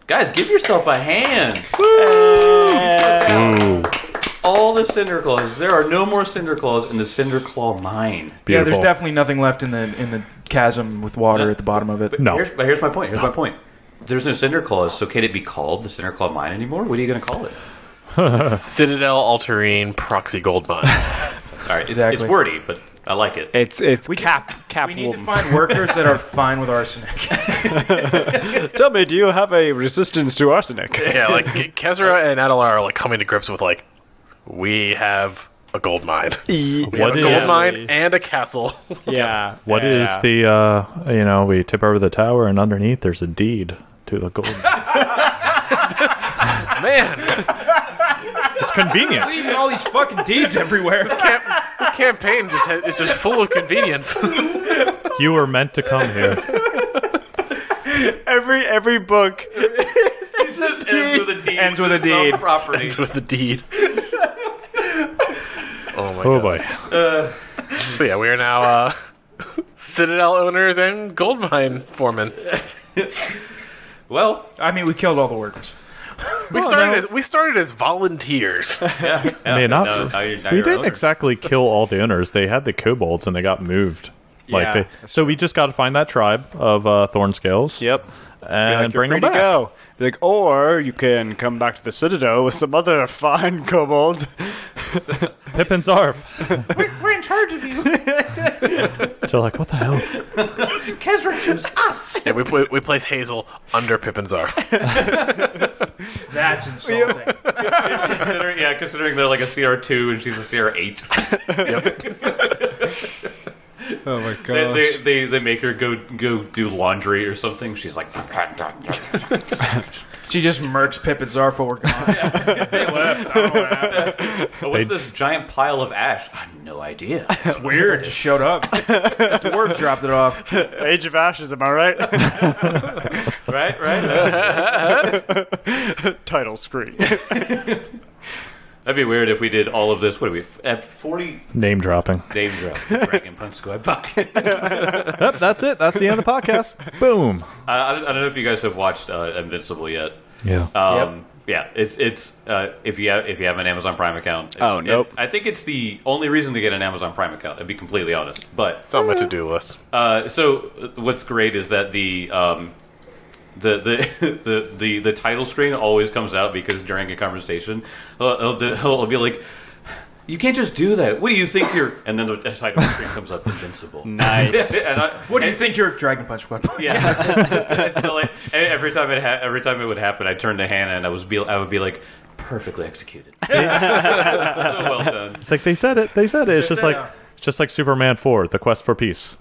Guys, give yourself a hand. Ooh. All the Cinder Claws. There are no more Cinder Claws in the Cinder Claw mine. Beautiful. Yeah, there's definitely nothing left in the chasm with water at the bottom of it. But No. Here's my point. There's no Cinder Claws, so can it be called the Cinder Claw Mine anymore? What are you going to call it? Citadel Altering Proxy Gold Mine. All right, Exactly. it's wordy, but I like it. It's Cap We need to Wolf. find workers that are fine with arsenic. Tell me, do you have a resistance to arsenic? Yeah, like Kezra and Adelar are like coming to grips with like, we have a gold mine. We have What a is- gold mine and a castle. Yeah. What is the, we tip over the tower and underneath there's a deed to the gold. Man, It's convenient. Leaving all these fucking deeds everywhere. this campaign is just full of convenience. You were meant to come here. Every book? It just ends with a deed. Ends with a deed. Property. With the deed. Oh my Oh god. boy. So yeah, we are now Citadel owners and gold mine foremen. Well, I mean, we killed all the workers. We started as volunteers. yeah. I mean, not, now we you're didn't owners. exactly kill all the owners. They had the kobolds and they got moved. Yeah. So we just got to find that tribe of Thornscales. Yep. And bring them to back. go. Be like, or you can come back to the Citadel with some other fine kobolds. Pip and Zarf. We're in charge of you. They're like, what the hell? Kezra chose us. Yeah, we place Hazel under Pippin's arm. That's insulting. Considering they're like a CR2 and she's a CR8. Oh my gosh. They make her go do laundry or something. She's like, She just murks Pip and Zarf while we're gone. They left. I don't know what happened. what's this giant pile of ash? I have no idea. It's weird. It just showed up. Dwarves dropped it off. Age of Ashes, am I right? right. Title screen. That'd be weird if we did all of this. What are we at 40 Name dropping. Dave Drop Dragon Punch Squad Pocket? Yep, that's it. That's the end of the podcast. Boom. I don't know if you guys have watched Invincible yet. Yeah. Yeah, it's if you have an Amazon Prime account. Oh, nope. I think it's the only reason to get an Amazon Prime account. To be completely honest, but It's on my to-do list. so what's great is that the title screen always comes out because during a conversation, he'll be like, "You can't just do that. What do you think you're?" And then the title screen comes up, Invincible. Nice. What do you think you're Dragon Punch Squad? Yeah. So, like, every time it would happen, I turned to Hannah and I would be like, perfectly executed. So well done. It's like they said it. They said it. It's just like Yeah. it's just like Superman 4, The Quest for Peace.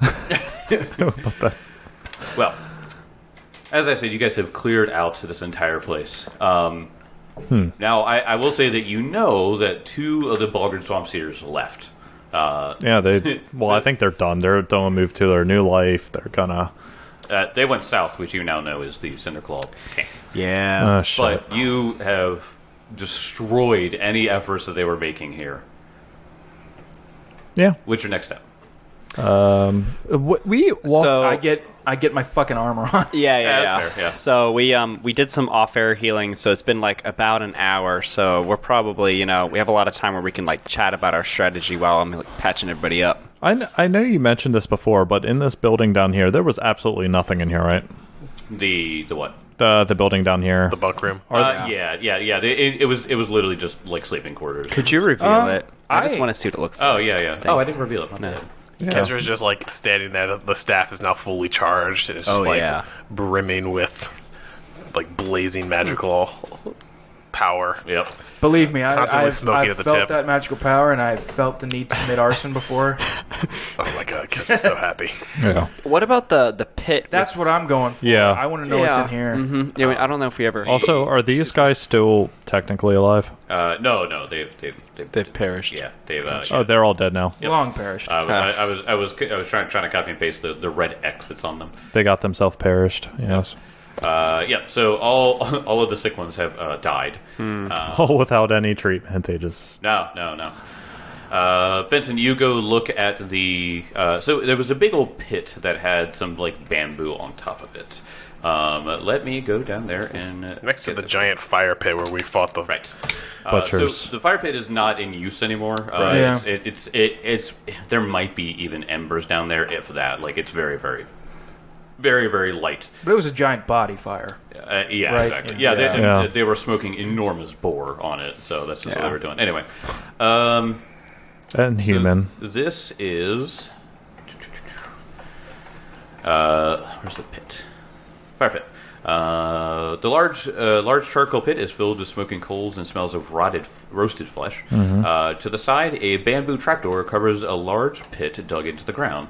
Well, as I said, you guys have cleared out this entire place. Now, I will say that you know that 2 of the Balgard Swamp Seers left. Yeah, they. Well, I think they're done. They're gonna move to their new life. They're gonna. They went south, which you now know is the Cinderclaw camp. Yeah. Shit. But you have destroyed any efforts that they were making here. Yeah. What's your next step? We walked. So- I get my fucking armor on. Yeah. that's fair, yeah. So we did some off-air healing, so it's been like about an hour. So we're probably, we have a lot of time where we can like chat about our strategy while I'm like patching everybody up. I know you mentioned this before, but in this building down here, there was absolutely nothing in here, right? The what? The building down here. The bunk room. Yeah. It was literally just like sleeping quarters. Could you reveal it? I just I- want to see what it looks Oh like. yeah. Oh, I didn't reveal it. No. Yeah. Kezra's just like standing there. The staff is now fully charged, and it's just Oh, like yeah. brimming with like blazing magical power. Yep. Believe me, Constantly I've smoking at the felt tip. that magical power, and I've felt the need to commit arson before. Oh my god, Kezra's so happy. Yeah. What about the pit? That's what I'm going for. Yeah. I want to know what's in here. Mm-hmm. Yeah, I don't know if we ever. Also, are these guys still technically alive? No, they've perished. Yeah, they've. Oh, they're all dead now. Long perished. I was trying to copy and paste the red X that's on them. They got themselves perished. Yes. Yeah. So all of the sick ones have died. All without any treatment. They just. No. Benson, you go look at the. So there was a big old pit that had some like bamboo on top of it. Let me go down there and Next to the giant fire pit where we fought the right. Butchers. So the fire pit is not in use anymore. Right. Yeah. It's there might be even embers down there if that. Like it's very very very very light. But it was a giant body fire. Yeah, Right. exactly. Yeah. Yeah, Yeah. They were smoking enormous boar on it, so that's just what they were doing. Anyway, And human. so this is where's the pit? Fire pit. The large charcoal pit is filled with smoking coals and smells of roasted flesh. To the side, a bamboo trapdoor covers a large pit dug into the ground.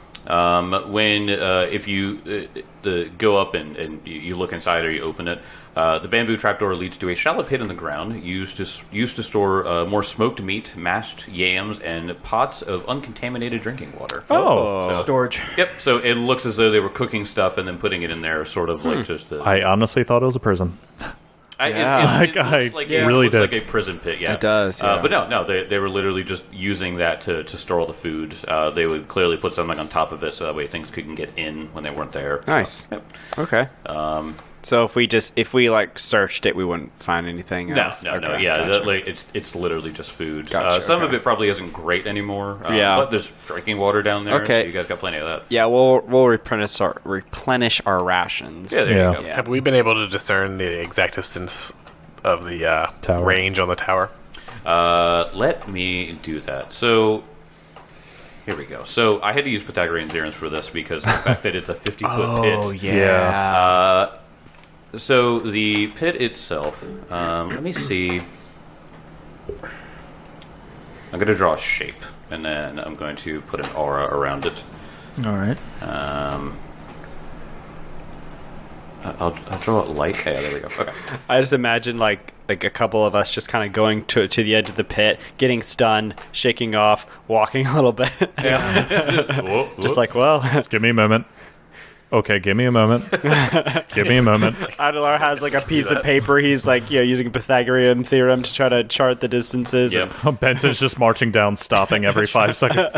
If you go up and you look inside or you open it, the bamboo trapdoor leads to a shallow pit in the ground used to store more smoked meat, mashed yams, and pots of uncontaminated drinking water. Oh. Storage. Yep. So it looks as though they were cooking stuff and then putting it in there, sort of like just. I honestly thought it was a prison. Yeah. It looks I like really it looks did. like a prison pit. Yeah, It does, yeah. But no, they were literally just using that to store all the food. They would clearly put something on top of it so that way things couldn't get in when they weren't there. Nice. Yep. Okay. So if we like searched it, we wouldn't find anything No, else. no. Okay, Yeah, gotcha. like it's literally just food. Gotcha, Some of okay. it probably isn't great anymore. Yeah. But there's drinking water down there. Okay. So you guys got plenty of that. Yeah, we'll replenish our rations. Yeah, there Yeah. you go. Yeah. Have we been able to discern the exact distance of the Tower. range on the tower? Let me do that. So here we go. So I had to use Pythagorean theorems for this because the fact that it's a 50-foot pit. Oh yeah. So the pit itself, let me see. I'm going to draw a shape, and then I'm going to put an aura around it. All right. I'll draw it light. Yeah, there we go. Okay. I just imagine like a couple of us just kind of going to the edge of the pit, getting stunned, shaking off, walking a little bit. Just like, well, Just give me a moment. Okay, give me a moment. Give me a moment. Adelar has like a piece of paper. He's like, using a Pythagorean theorem to try to chart the distances. Yep. Benson's just marching down, stopping every 5 seconds.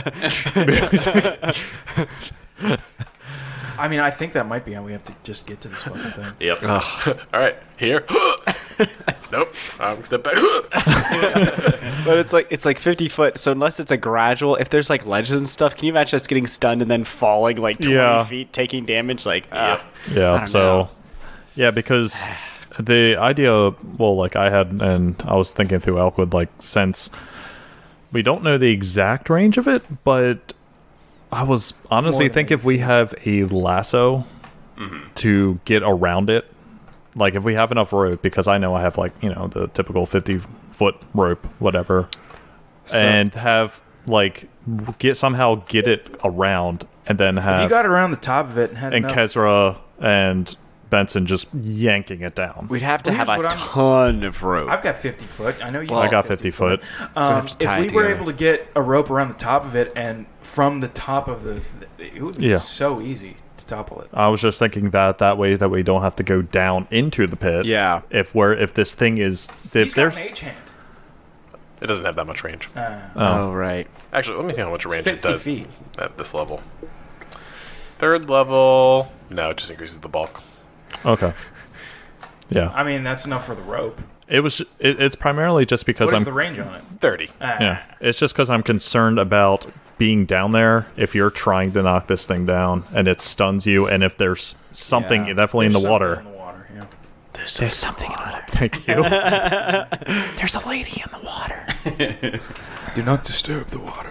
I mean, I think that might be how we have to just get to this fucking thing. Yep. All right, here. Nope. Step back. But it's like 50 foot. So unless it's a gradual, if there's like ledges and stuff, can you imagine us getting stunned and then falling like 20 Yeah. feet, taking damage? Like, Yep. Yeah, I don't so know. yeah, because the idea, well, like I had, and I was thinking through Elkwood, like since we don't know the exact range of it, but I was honestly than think 8 if we have a lasso to get around it, like if we have enough rope, because I know I have like the typical 50-foot rope, whatever, and have like somehow get it around, and then If have you got around the top of it and had and enough, Kezra and Benson just yanking it down. we'd have to Well, have here's a what I'm- ton of rope. I've got 50 foot. I know you. I got 50 foot. we have to tie If it we were together. able to get a rope around the top of it, and from the top of it would be Yeah. so easy to topple it. I was just thinking that way that we don't have to go down into the pit. Yeah. If this thing is He's if got there's mage hand. It doesn't have that much range. Oh, right. Actually, let me see how much range it 50 does feet. at this level. Third level. No, it just increases the bulk. okay. Yeah. I mean, that's enough for the rope. It's primarily just because What is I'm the range on it? 30. yeah. It's just because I'm concerned about being down there if you're trying to knock this thing down and it stuns you, and if there's something Yeah. definitely in the There's water. something in the water, yeah. There's something in it. Thank you. There's a lady in the water. Do not disturb the water.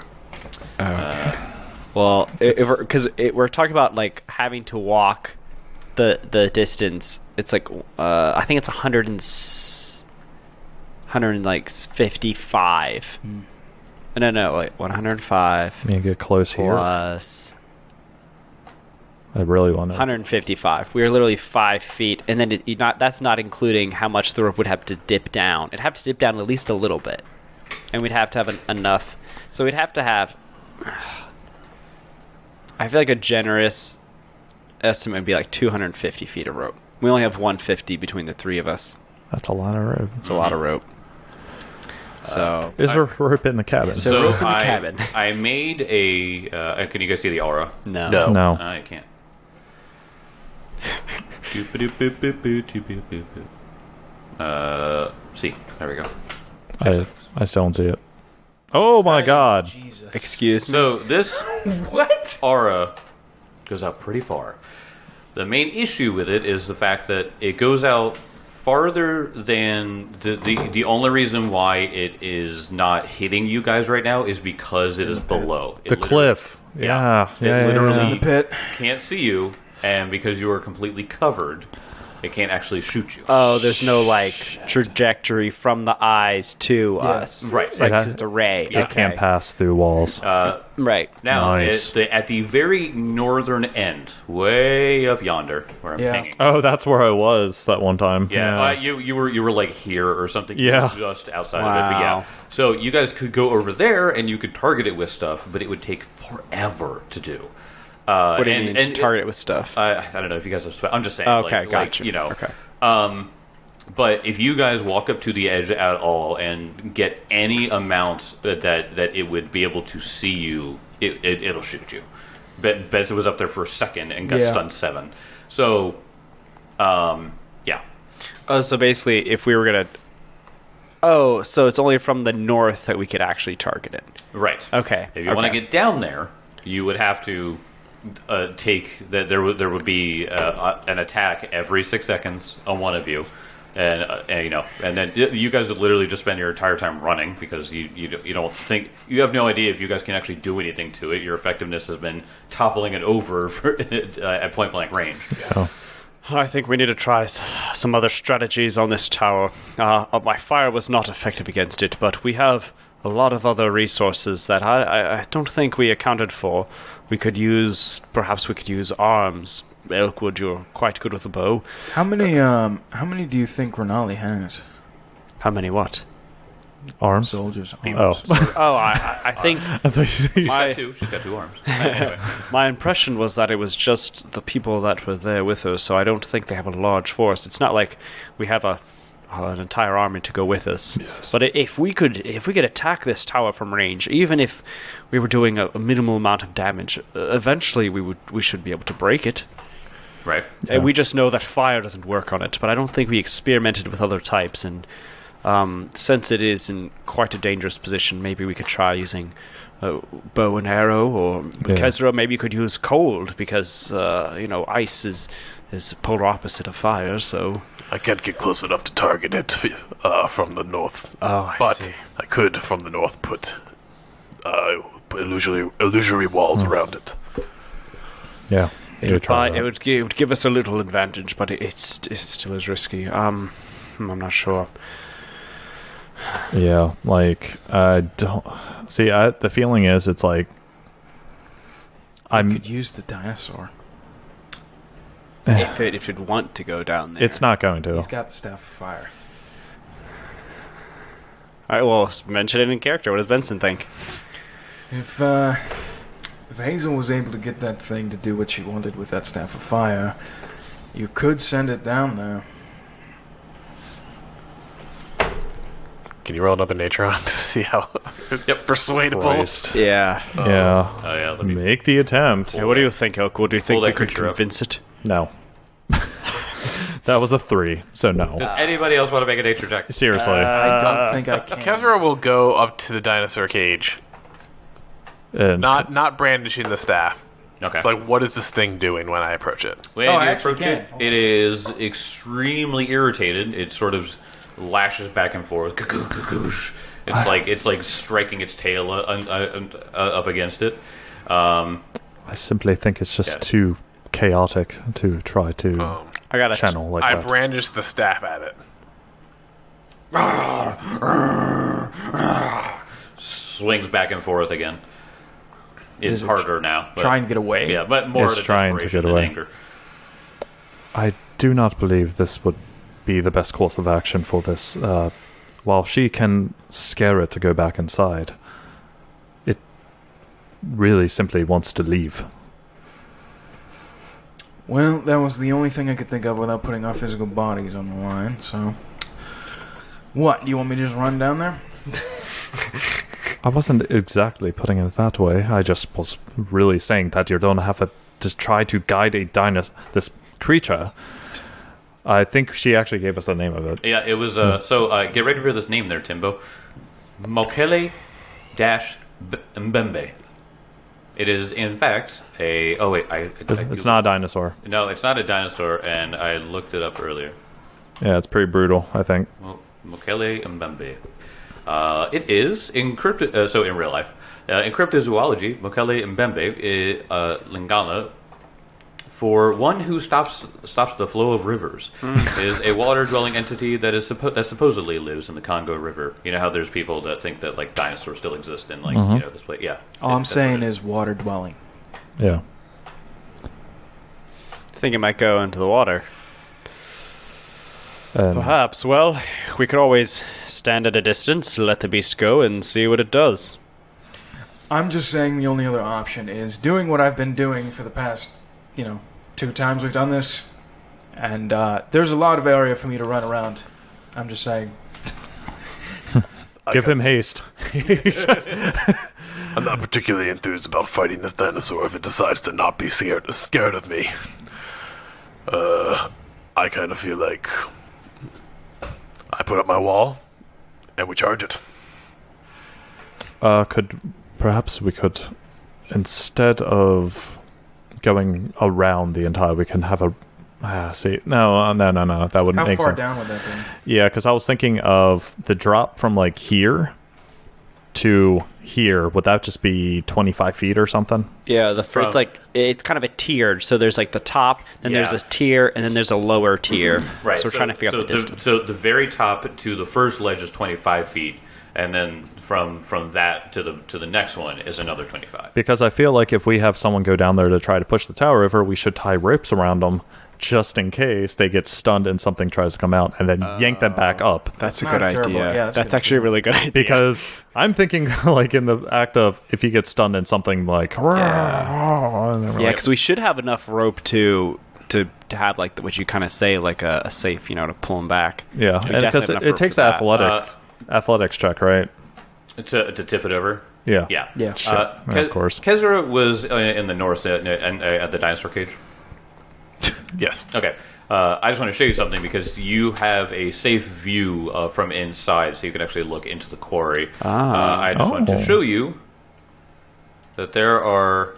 Well, because we're talking about like having to walk the distance. It's like I think it's 155. No, wait, 105 Let me get close here. plus I really want to. 155. We are literally 5 feet, and then that's not including how much the rope would have to dip down. It'd have to dip down at least a little bit, and we'd have to have enough. So we'd have to have. I feel like a generous estimate would be like 250 feet of rope. We only have 150 between the three of us. That's a lot of rope. It's a lot of rope. So Is there rope in the cabin? So- rope in the I, cabin. I made a. Can you guys see the aura? no. No. no. I can't. See, there we go. I still don't see it. Oh my god. Jesus. Excuse me. So this What? aura goes out pretty far. The main issue with it is the fact that it goes out farther than the only reason why it is not hitting you guys right now is because it is below It The literally cliff. Yeah. Yeah. It Yeah. literally- yeah, In the pit. can't see you, and because you are completely covered, it can't actually shoot you. Oh, there's no like trajectory from the eyes to us. Right. Like, It has- 'cause it's a ray. It can't pass through walls. Right. Now, Nice. at the very northern end, way up yonder, where I'm Yeah. hanging. Oh, that's where I was that one time. Yeah, you were like here or something. Yeah. You were just outside of it. But yeah, Wow. so you guys could go over there and you could target it with stuff, but it would take forever to do. What do you mean? Target it with stuff. I don't know if you guys have. I'm just saying. Okay, like, gotcha. you know. Okay. But if you guys walk up to the edge at all and get any amount that it would be able to see you, it'll shoot you. Bet it was up there for a second and got Yeah. stunned 7. So, yeah. Oh, so basically, if we were gonna. Oh, so it's only from the north that we could actually target it. Right. Okay. If you want to okay. get down there, you would have to take that. There would be an attack every 6 seconds on one of you, and you know, and then you guys would literally just spend your entire time running because you don't think you have no idea if you guys can actually do anything to it. Your effectiveness has been toppling it over at point blank range. Oh. I think we need to try some other strategies on this tower. My fire was not effective against it, but we have a lot of other resources that I don't think we accounted for. Perhaps we could use arms. Elkwood, you're quite good with a bow. How many do you think Renali has? How many what? Arms? Soldiers. Oh. Oh, I think I thought you said- She's My- got two. She's got 2 arms. Anyway. my impression was that it was just the people that were there with us, so I don't think they have a large force. It's not like we have an entire army to go with us. Yes. But if we could attack this tower from range, even if we were doing a minimal amount of damage, eventually we should be able to break it. Right. And we just know that fire doesn't work on it. But I don't think we experimented with other types, and since it is in quite a dangerous position, maybe we could try using bow and arrow, or Kezra maybe could use cold because ice is the polar opposite of fire. So I can't get close enough to target it from the north. I But see. I could, from the north, put illusory walls around it. Yeah. It would give us a little advantage, but it still is risky. I'm not sure. Yeah, like I don't see. The feeling is it's like I could use the dinosaur. If it want to go down there, It's not going to. He's got the staff of fire. All right, well, mention it in character. What does Benson think? If Hazel was able to get that thing to do what she wanted with that staff of fire, you could send it down there. Can you roll another nature on to see how persuadable? Christ. Yeah. Yeah. Oh yeah. Let me. Make the attempt. Hey, what do you think, Elkwood? Do you think Pull we that could creature up. convince it? No. That was a 3, so no. Does anybody else want to make a nature check? Seriously. I don't think I can. Kezra will go up to the dinosaur cage, And not brandishing the staff. Okay. Like, what is this thing doing when I approach it? When Oh, you I actually approach it, can. it is extremely irritated. It sort of lashes back and forth. It's like striking its tail up against it. I simply think it's just Yeah. too chaotic to try to I got a channel like I that. brandish the staff at it. Swings back and forth again. It's Is it harder now. But, Trying to get away. Yeah, but more It's out of trying to desperation get than away. anger. I do not believe this would be the best course of action for this. While she can scare it to go back inside, it really simply wants to leave. Well, that was the only thing I could think of without putting our physical bodies on the line, so... What, do you want me to just run down there? I wasn't exactly putting it that way. I just was really saying that you don't have to try to guide this creature. I think she actually gave us the name of it. Yeah, it was. So get ready for this name there, Timbo. Mokele Mbembe. It is, in fact, a. Oh wait, It's not a dinosaur. No, it's not a dinosaur, and I looked it up earlier. Yeah, it's pretty brutal, I think. Well, Mokele Mbembe. It is encrypted. So in real life, in cryptozoology, Mokele Mbembe Lingala, for one who stops the flow of rivers, is a water-dwelling entity that that supposedly lives in the Congo River. You know how there's people that think that like dinosaurs still exist in like this place. Yeah. All I'm saying is water dwelling. Yeah. I think it might go into the water. Um, Perhaps. Well, we could always stand at a distance, let the beast go, and see what it does. I'm just saying the only other option is doing what I've been doing for the past, 2 times we've done this. And there's a lot of area for me to run around. I'm just saying. Give him haste. I'm not particularly enthused about fighting this dinosaur if it decides to not be scared of me. I kind of feel like I put up my wall and we charge it. Perhaps we could, instead of going around the entire, we can have a. No, that wouldn't How make far sense. down would that be? Yeah, because I was thinking of the drop from like here to here. Would that just be 25 feet or something? Yeah, it's like it's kind of a tiered. So there's like the top, then there's a tier, and then there's a lower tier. Right. So we're trying to figure out the distance. So the very top to the first ledge is 25 feet, and then from that to the next one is another 25. Because I feel like if we have someone go down there to try to push the tower over, we should tie ropes around them just in case they get stunned and something tries to come out, and then yank them back up. That's a not good a terrible- idea. yeah, that's that's a good actually a really good idea. Because I'm thinking, like, in the act of if you get stunned and something like, Yeah, because we should have enough rope to have like what you kind of say, like a safe, to pull them back. yeah, We and definitely because have enough it rope takes for that. athletics check, right? To tip it over. Yeah, Yeah. Yeah. of course. Kezra was in the north at the dinosaur cage. Yes. Okay. I just want to show you something because you have a safe view from inside, so you can actually look into the quarry. I just want to show you that there are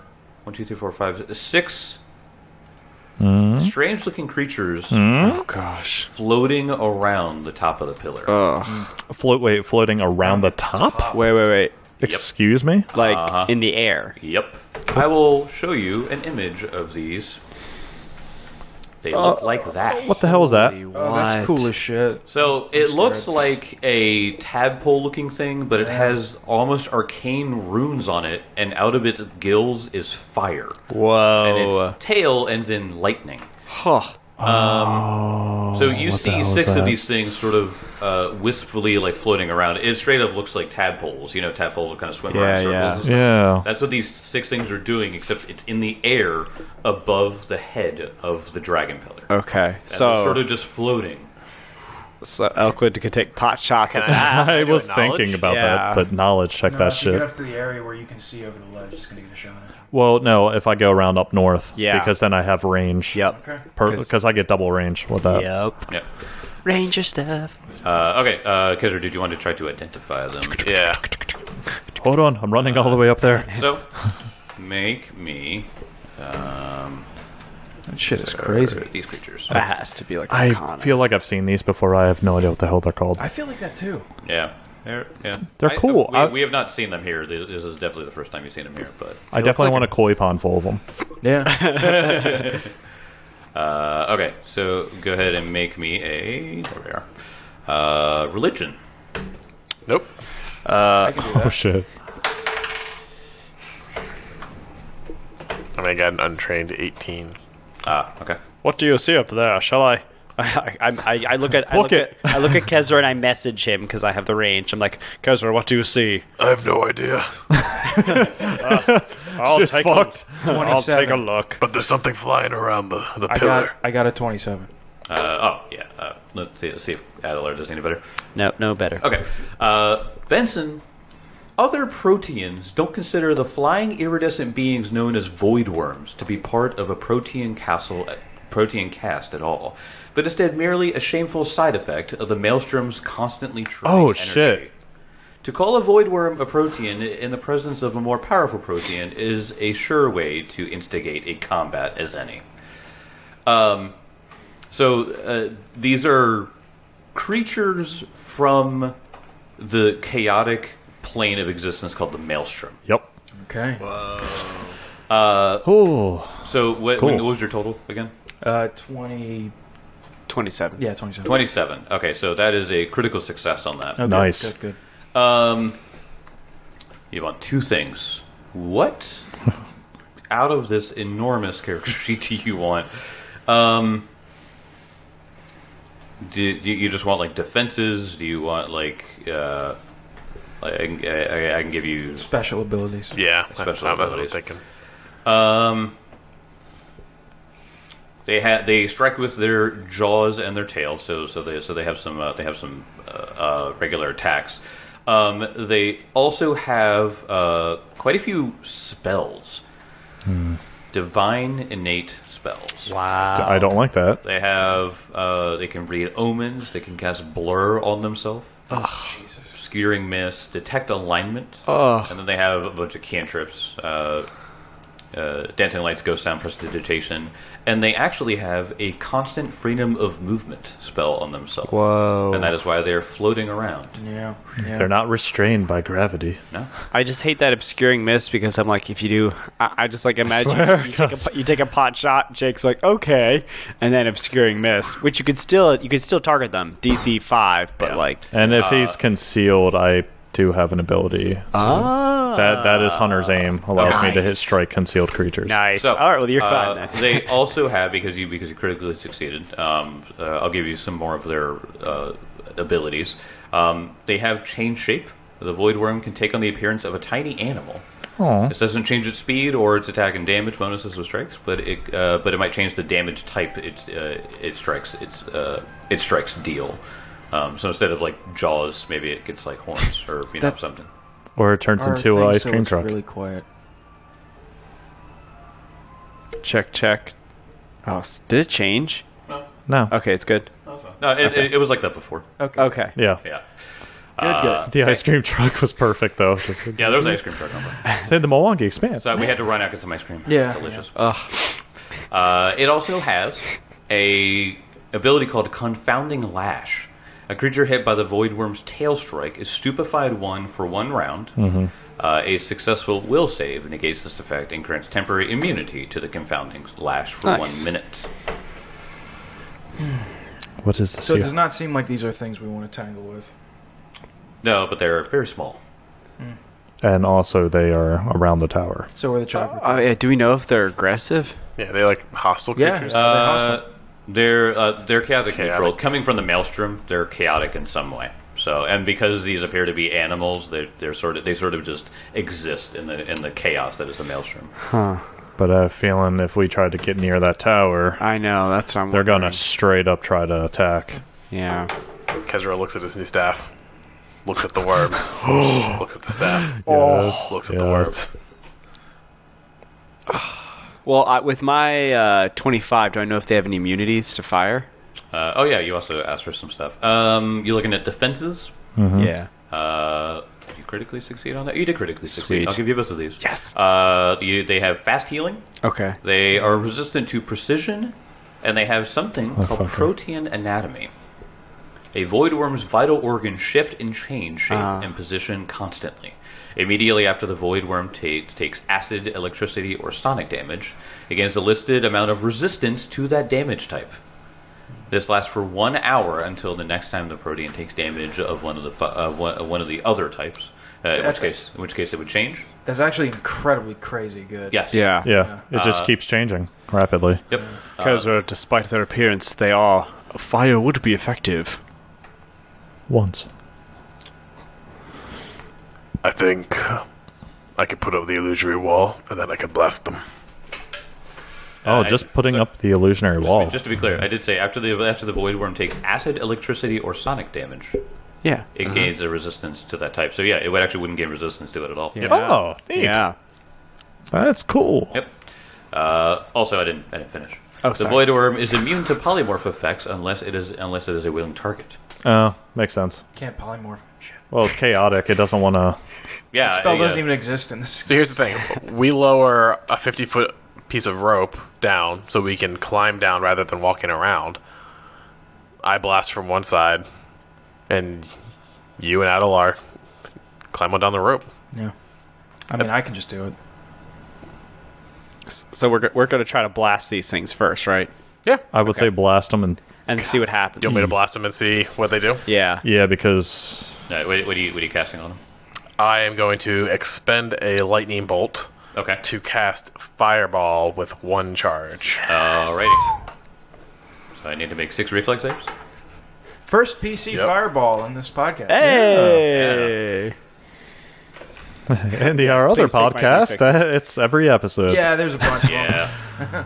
6 strange-looking creatures Oh gosh. floating around the top of the pillar. Floating around the top? Wait. Excuse me? Like in the air. Yep. I will show you an image of these. They look like that. What the hell is that? Oh, that's cool as shit. So it looks like a tadpole-looking thing, but it has almost arcane runes on it, and out of its gills is fire. Whoa. And its tail ends in lightning. Huh. So you what the see hell is 6 that? of these things sort of wistfully like floating around. It straight up looks like tadpoles. Tadpoles will kind of swim around in circles. And stuff. Yeah. That's what these 6 things are doing, except it's in the air above the head of the dragon pillar. Okay. And they're sort of just floating. So Elkwood could take pot shots at that. I was knowledge? thinking about Yeah. that, but knowledge, check that If you get shit. up to the area where you can see over the ledge, it's going to get a shot at. Well, no, if I go around up north, Yeah. because then I have range. Yep. Okay. Because I get double range with that. Yep. Yeah. Ranger stuff. Okay, Kezra, did you want to try to identify them? Yeah. Hold on, I'm running all the way up there. So, make me That shit is crazy. these creatures. That has to be like I iconic. feel like I've seen these before. I have no idea what the hell they're called. I feel like that too. Yeah. They're cool. We have not seen them here. This is definitely the first time you've seen them here. But I definitely want a koi pond full of them. Yeah. okay, so go ahead and make me there we are. Religion. Nope. I can do that. Oh shit! I got an untrained 18. Okay. What do you see up there? Shall I? I look at Book it. I look at Kezra and I message him because I have the range. I'm like, Kezra, what do you see? I have no idea. I'll Shit's take fucked. I'll take a 27. look. But there's something flying around the pillar. I got a 27. Let's see if Adler does any better. No better. Okay. Benson Other proteans don't consider the flying iridescent beings known as void worms to be part of a protean cast at all, but instead merely a shameful side effect of the maelstrom's constantly training energy. Shit. To call a void worm a protean in the presence of a more powerful protean is a sure way to instigate a combat as any. So these are creatures from the chaotic plane of existence called the maelstrom. Yep. Okay. Oh. So what was your total again? 20. 27. Yeah, 27. 27. Okay, so that is a critical success on that. Okay, Nice. Good. You want two things. What out of this enormous character sheet do you want? Do you just want like defenses? Do you want like I can give you Special abilities. Yeah, Special that's what I'm abilities. thinking. They strike with their jaws and their tail, so they have some regular attacks. They also have quite a few spells, divine innate spells. Wow. I don't like that. They have they can read omens. They can cast blur on themselves. Oh, Jesus. Obscuring mist, detect alignment, Oh. and then they have a bunch of cantrips. Dancing Lights, Ghost Sound, Prestidigitation, and they actually have a constant freedom of movement spell on themselves. Whoa. And that is why they're floating around. Yeah. They're not restrained by gravity. No? I just hate that obscuring mist because I'm like, if you do, I just like imagine swear, you take a pot shot. Jake's like, okay, and then obscuring mist, which you could still target them DC 5, but Yeah. like, And if he's concealed, I do have an ability. That is Hunter's Aim. Allows me to hit Nice. strike concealed creatures. nice. So, All right, well you're fine then. They also have, because you critically succeeded, I'll give you some more of their abilities. They have change shape. The Void Worm can take on the appearance of a tiny animal. Aw. This doesn't change its speed or its attack and damage bonuses with strikes, but it might change the damage type it strikes deal. So instead of like jaws, maybe it gets like horns or something. Or it turns into an ice cream truck. Really quiet. Check. Oh, did it change? No. Okay, it's good. No, it was like that before. Okay. Yeah. Yeah. Good. The ice cream truck was perfect, though. Just like, Yeah, there was an ice cream truck on there. say the Milwaukee expands. So we had to run out and get some ice cream. Yeah. Delicious. Ugh. It also has a ability called Confounding Lash. A creature hit by the Void Worm's tail strike is stupefied 1 for 1 round. A successful will save negates this effect and grants temporary immunity to the Confounding Lash for Nice. 1 minute. What is this? So it here? does not seem like these are things we want to tangle with. No, but they're very small. And also, they are around the tower. So are the chopper. Yeah, do we know if they're aggressive? Yeah, they like hostile Yeah. creatures. They're chaotic neutral. Chaotic. Coming from the Maelstrom, they're chaotic in some way. So, and because these appear to be animals, they sort of just exist in the chaos that is the Maelstrom. Huh. But I have a feeling if we tried to get near that tower, I know, that's what I'm they're going to wondering. straight up try to attack. Yeah. Kezra looks at his new staff, looks at the worms, looks at the staff, Yes, looks at the yes. worms. Well, with my 25, do I know if they have any immunities to fire? Oh yeah, you also asked for some stuff. You're looking at defenses. Yeah. Did you critically succeed on that? You did critically succeed. Sweet. I'll give you both of these. Yes. They have fast healing. Okay. They are resistant to precision, and they have something called fucker. protean anatomy. A void worm's vital organs shift and change shape and position constantly. Immediately after the void worm takes acid, electricity, or sonic damage, it gains a listed amount of resistance to that damage type. This lasts for 1 hour until the next time the protean takes damage of one of the other types. In which case it would change. That's actually incredibly crazy good. Yes. Yeah. Yeah, it just keeps changing rapidly. Yep. Because despite their appearance, they are. Fire would be effective. Once. I think I could put up the illusory wall, and then I could blast them. Oh, just putting up the illusionary wall. Just to be clear, I did say after the void worm takes acid, electricity, or sonic damage, Yeah. it gains a resistance to that type. So yeah, it wouldn't gain resistance to it at all. Yeah. Oh, neat. Yeah. That's cool. Yep. Also, I didn't finish. Oh, the sorry. Void Worm is immune to polymorph effects unless it is a willing target. Oh, makes sense. Can't polymorph. Shit. Well, it's chaotic. It doesn't want to. Yeah, Spell yeah. doesn't even exist in this. So here's the thing: we lower a 50-foot piece of rope down so we can climb down rather than walking around. I blast from one side, and you and Adelar climb on down the rope. Yeah. I mean, I can just do it. So we're going to try to blast these things first, right? Yeah, I would say blast them And see what happens. you want me to blast them and see what they do? Yeah. Yeah, because What are you casting on them? I am going to expend a lightning bolt Okay. to cast Fireball with one charge. Alrighty. So I need to make 6 reflex saves. First PC Yep. fireball in this podcast. Hey! Andy, our other Please take my podcast, D6. it's every episode. Yeah, there's a bunch of them. Yeah.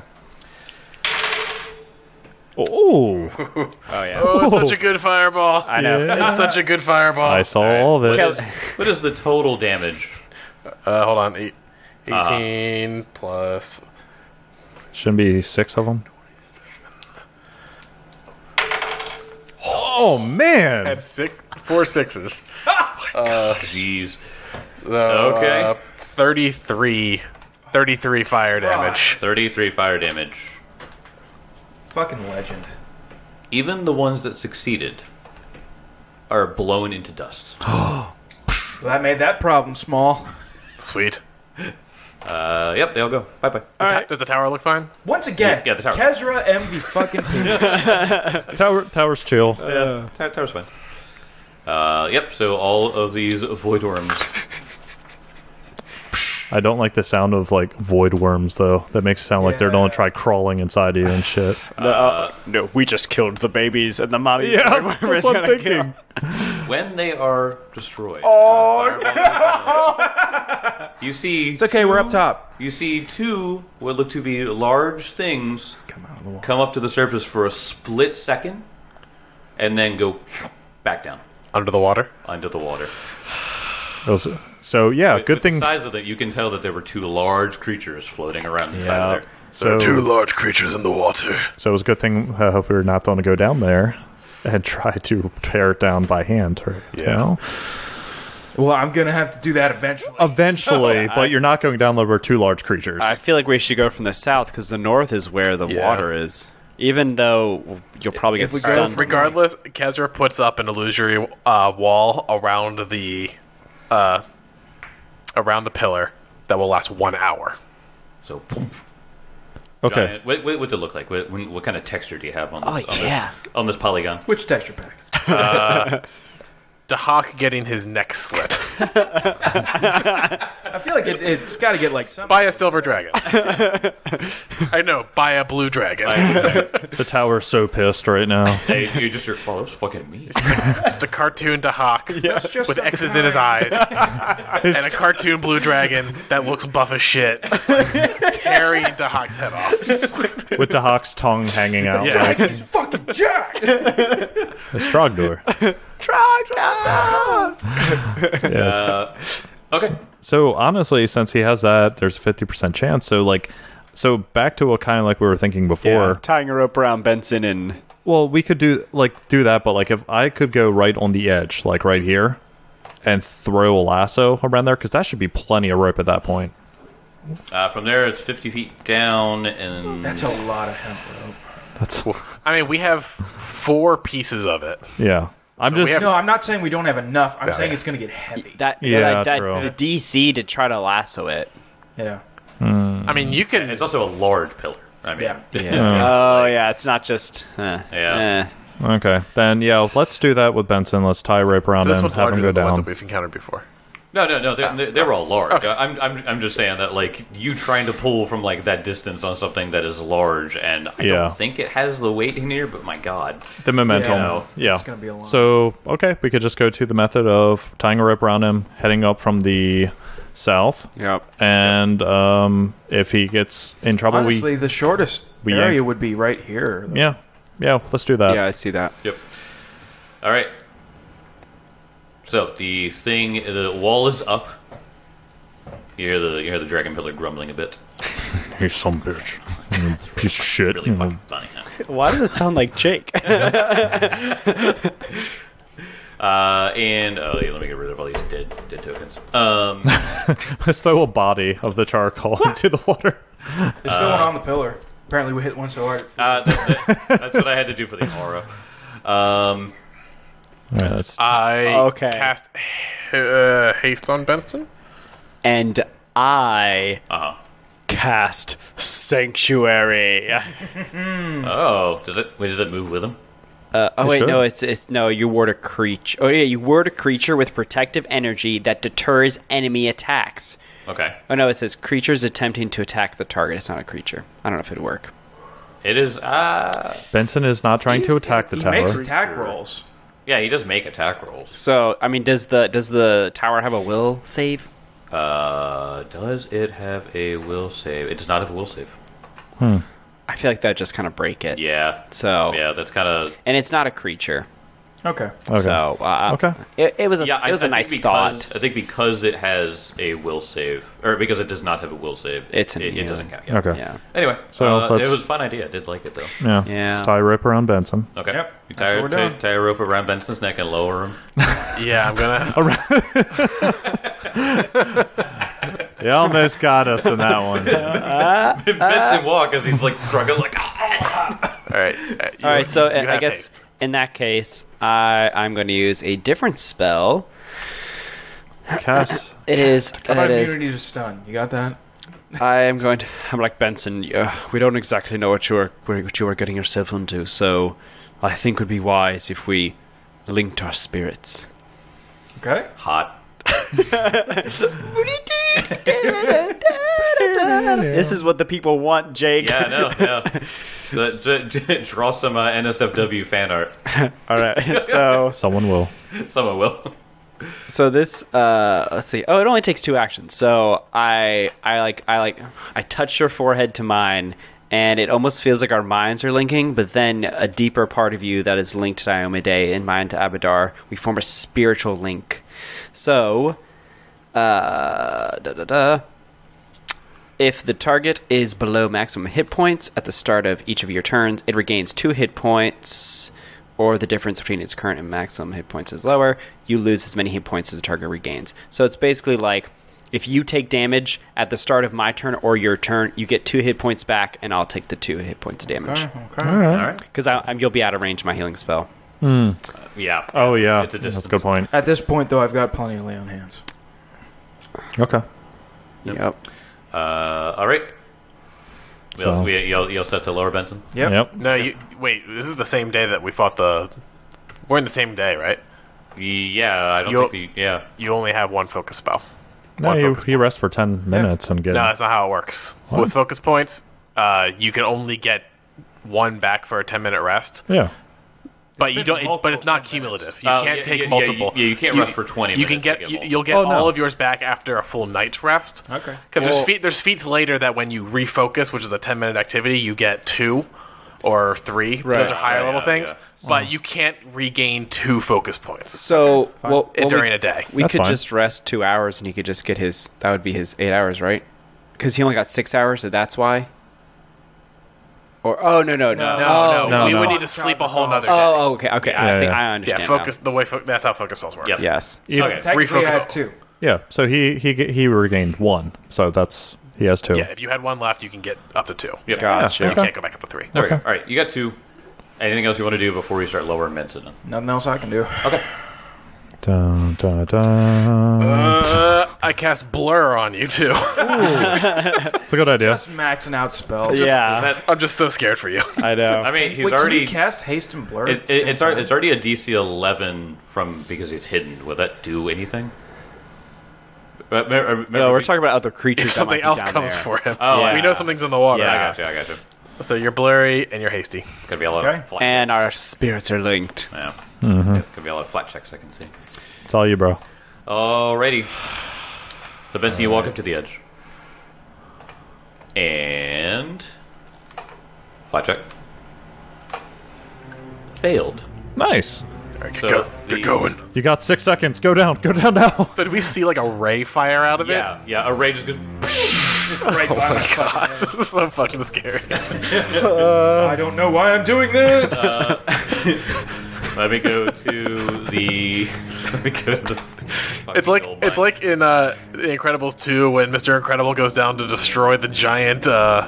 Oh, Oh, yeah. Oh, it's such a good Fireball. I know. Yeah. It's such a good Fireball. I saw all of it. What is the total damage? Hold on. 18 plus... Shouldn't be 6 of them. Oh man! Had 4 sixes. Jeez. So, Okay. 33 fire damage. 33 fire damage. Fucking legend. Even the ones that succeeded are blown into dust. Well, that made that problem small. Sweet. Yep, they all go. Bye-bye. Does the tower look fine? Once again, Yeah, the tower. Kezra MV fucking Tower's chill. Yeah, tower's fine. Yep, so all of these void worms. I don't like the sound of like void worms though. That makes it sound like they're Yeah. going to try crawling inside you and shit. No, we just killed the babies and the mommy. Yeah, that's what I'm thinking. When they are destroyed. You see. It's okay, we're up top. You see 2 what look to be large things come up to the surface for a split second, and then go back down Under the water? under the water. So yeah, good With thing. The size of it, you can tell that there were 2 large creatures floating around inside of there. So large creatures in the water. So it was a good thing if we were not going to go down there and try to tear it down by hand. Or, you Yeah. know? Well, I'm gonna have to do that eventually. Eventually, but you're not going down there where 2 large creatures. I feel like we should go from the south because the north is where the Yeah. water is. Even though you'll probably get If we go stunned. Regardless, Kezra puts up an illusory wall around the pillar that will last 1 hour. So, okay. giant. What's it look like? What kind of texture do you have on this? Oh, yeah. On this polygon? Which texture pack? Dahak getting his neck slit I feel like it's got to get like some. by a silver dragon. I know, by a blue dragon. The tower's so pissed right now. Hey, you're oh, that's fucking me. Just a cartoon Dahak That's just with a X's in his eyes, and a cartoon blue dragon that looks buff as shit, just like tearing Dahak's head off. With the hawk's tongue hanging out. Yeah. Like, He's fucking Jack. it's Trogdor. Yes. Okay. So honestly, since he has that, there's a 50% chance. So back to what kind of like we were thinking before. tying a rope around Benson and Well, we could do that, but like if I could go right on the edge, like right here, and throw a lasso around there, because that should be plenty of rope at that point. From there, it's 50 feet down, and That's a lot of hemp rope. That's I mean, we have 4 pieces of it. yeah. I'm So just we have- No, I'm not saying we don't have enough. I'm Yeah, saying yeah. it's gonna get heavy. that. Yeah, that true. the DC to try to lasso it. Yeah. I mean, you can. it's also a large pillar. I mean, Yeah. Oh yeah, it's not just. Yeah. okay. Then yeah, let's do that with Benson. Let's tie a rope around This him, one's have him larger go than the ones down. that we've encountered before. No, they were all large. I'm just saying that like you trying to pull from like that distance on something that is large, and I Yeah. don't think it has the weight in here. But my God, The momentum. Yeah. Yeah. It's gonna be a lot. So okay, we could just go to the method of tying a rope around him, heading up from the south, Yep. and if he gets in trouble, Honestly, the shortest we area yank. would be right here. yeah, let's do that. Yeah, I see that. yep. All right. So the wall is up. You hear the dragon pillar grumbling a bit. Hey, some bitch. Piece of shit. Really fucking funny. Huh? Why does it sound like Jake? And let me get rid of all these dead tokens. Let's throw a body of the charcoal into the water. There's still one on the pillar. Apparently, we hit one so hard. That's what I had to do for the aura. Yeah, that's, I Okay. cast haste on Benson. And I Uh-huh. cast Sanctuary. Oh, does it move with him? Oh wait, should. no, it's no. You ward a creature. Oh yeah, you ward a creature with protective energy that deters enemy attacks. Okay. Oh no, it says creatures attempting to attack the target. It's not a creature. I don't know if it'd work. It is. Benson is not trying to attack the He tower. makes attack rolls. Yeah, he does make attack rolls. So I mean, does the tower have a will save? Does it have a will save? It does not have a will save. I feel like that just kind of break it. Yeah. So Yeah, that's kind of. and it's not a creature. Okay. Okay. So Okay. it was a Yeah, it was a think nice because, thought. I think because it has a will save, or because it does not have a will save, It's it immune. doesn't count. Yeah. Okay. Yeah. Anyway, So it let's- was a fun idea. I did like it though. Yeah. Yeah. Let's tie a rope around Benson. Okay. Yep, You that's what we're doing. tie a rope around Benson's neck and lower him. Yeah, I'm gonna. You almost got us in that one. Benson walk as he's like struggling, like. All right. All right. So you I have guess haste. in that case, I'm going to use a different spell. Cast. It is. How about It is. immunity to stun? You got that? I'm like Benson. We don't exactly know what you are getting yourself into, so I think it would be wise if we linked our spirits. Okay. Hot. This is what the people want, Jake. Yeah, no, yeah. Draw some NSFW fan art. All right. So Someone will. Someone will. this let's see. Oh, it only takes 2 actions. So I touch your forehead to mine, and it almost feels like our minds are linking, but then a deeper part of you that is linked to Diomede and mine to Abadar, we form a spiritual link. So if the target is below maximum hit points at the start of each of your turns, it regains 2 hit points, or the difference between its current and maximum hit points is lower. You lose as many hit points as the target regains. So it's basically like, if you take damage at the start of my turn or your turn, you get 2 hit points back, and I'll take the 2 hit points of damage. Okay. All right. All right. Because you'll be out of range of my healing spell. Yeah. Oh, yeah. It's a That's distance. a good point. At this point, though, I've got plenty of lay on hands. Okay. Yep. All right. So- You'll set to lower Benson. Yep. No, you wait. This is the same day that we fought the. We're in the same day, right? Yeah, I don't You'll- think we. Yeah. You only have 1 focus spell. No, One you, focus you rest for 10 minutes and get. No, that's not how it works. What? With focus points, you can only get 1 back for a 10-minute rest. Yeah. But you don't. multiple But it's not 10 minutes. cumulative. You Oh, can't yeah, take yeah, multiple. you can't rest for 20 You can minutes to get. get multiple. You'll get Oh, no. all of yours back after a full night's rest. Okay. Because Well- there's feats later that when you refocus, which is a 10-minute activity, you get 2 or 3. Right. Those are higher Yeah, level yeah, things. yeah. But you can't regain 2 focus points So, during a day. we That's could fine. just rest 2 hours, and he could just get his. That would be his 8 hours, right? Because he only got 6 hours, so that's why. Or no. No, we no. would need to sleep a whole nother day. Oh, okay. I Yeah, think yeah. I understand. Yeah, now. focus the way that's how focus spells work. Yep. Yes. You- Okay. Technically, I refocus have all. 2. Yeah. So he regained 1. So that's. He has 2. Yeah, if you had 1 left, you can get up to 2. Yep. Gotcha. You Okay. can't go back up to 3. There we go. Okay. All right, you got 2. Anything else you want to do before we start lowering Benson? Nothing else I can do. Okay. Dun, dun, dun. I cast Blur on you, too. It's a good idea. Just maxing out spells. Yeah, I'm just so scared for you. I know. I mean, he's Wait, already. can you cast haste and blur? at It, the it, same it's, time? it's already a DC 11 from because he's hidden. Will that do anything? No, we're talking about other creatures. If that might something be else down comes there. for him. Oh, Yeah. We know something's in the water. Yeah. I got you. So you're blurry and you're hasty. Could be a lot Okay. of flat. And our spirits are linked. Yeah. Could be a lot of flat checks I can see. It's all you, bro. Alrighty. So Benson, you walk up to the edge. And flat check. Failed. Nice. Alright, So get going. You got 6 seconds. Go down now. So did we see like a ray fire out of Yeah, a ray just goes. Right by my fucking it? This is so fucking scary. I don't know why I'm doing this. Let me go to the. Let me go to the. It's like in The Incredibles 2 when Mr. Incredible goes down to destroy the giant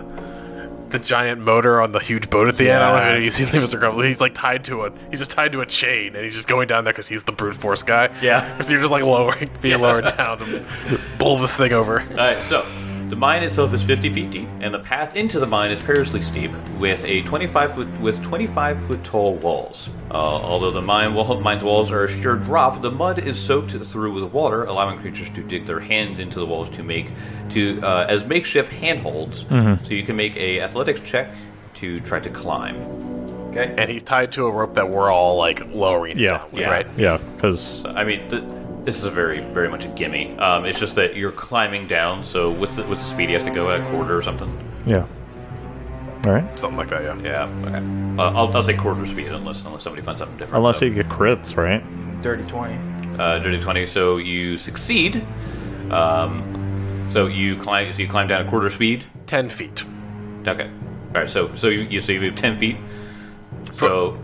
motor on the huge boat at the end. I don't know if you've seen Mr. Incredible. He's like he's just tied to a chain, and he's just going down there because he's the brute force guy. Yeah. So you're just like being lowered down to pull this thing over. Alright, so the mine itself is 50 feet deep, and the path into the mine is perilously steep, with 25 foot tall walls. Although the mine's walls are a sheer drop, the mud is soaked through with water, allowing creatures to dig their hands into the walls as makeshift handholds. So you can make a athletics check to try to climb. Okay. And he's tied to a rope that we're all like lowering down with, yeah. right? Yeah, because I mean, this is a very much a gimme. It's just that you're climbing down. So what's the speed he has to go at? Quarter or something? yeah. All right. Something like that, yeah. Yeah. Okay. I'll say quarter speed unless somebody finds something different. Unless so. you get crits, right? Dirty 20. Dirty 20. So you succeed. So you climb down at quarter speed. 10 feet. Okay. All right. So you move 10 feet. So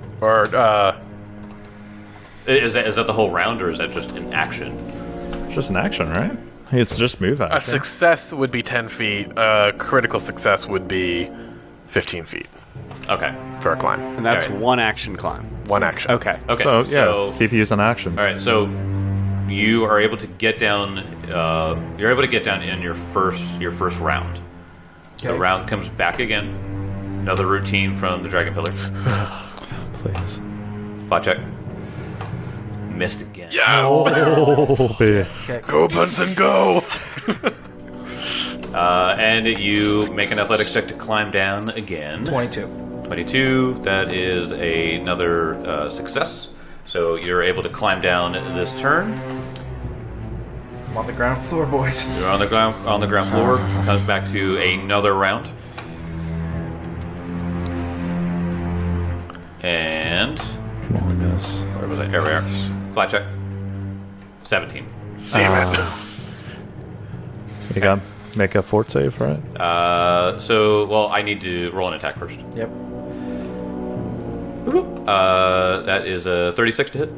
is that the whole round, or is that just an action? It's just an action, right? It's just move action. A success would be 10 feet. A critical success would be 15 feet Okay. for a climb. And that's Alright. one action climb. One action. Okay. Okay. So yeah, keep using actions. All right. So you are able to get down. You're able to get down in your first round. The round comes back again. Another routine from the Dragon Pillar. Please. Plot check. Missed again. Yeah! Oh, baby. Go, Bunsen, go! And you make an athletics check to climb down again. 22. 22. That is another success. So you're able to climb down this turn. I'm on the ground floor, boys. You're on the ground floor. Comes back to another round. And Come on, miss. where was I? There we are. Flat check. 17. Damn it. You got make a fort save, right? I need to roll an attack first. Yep. That is a 36 to hit.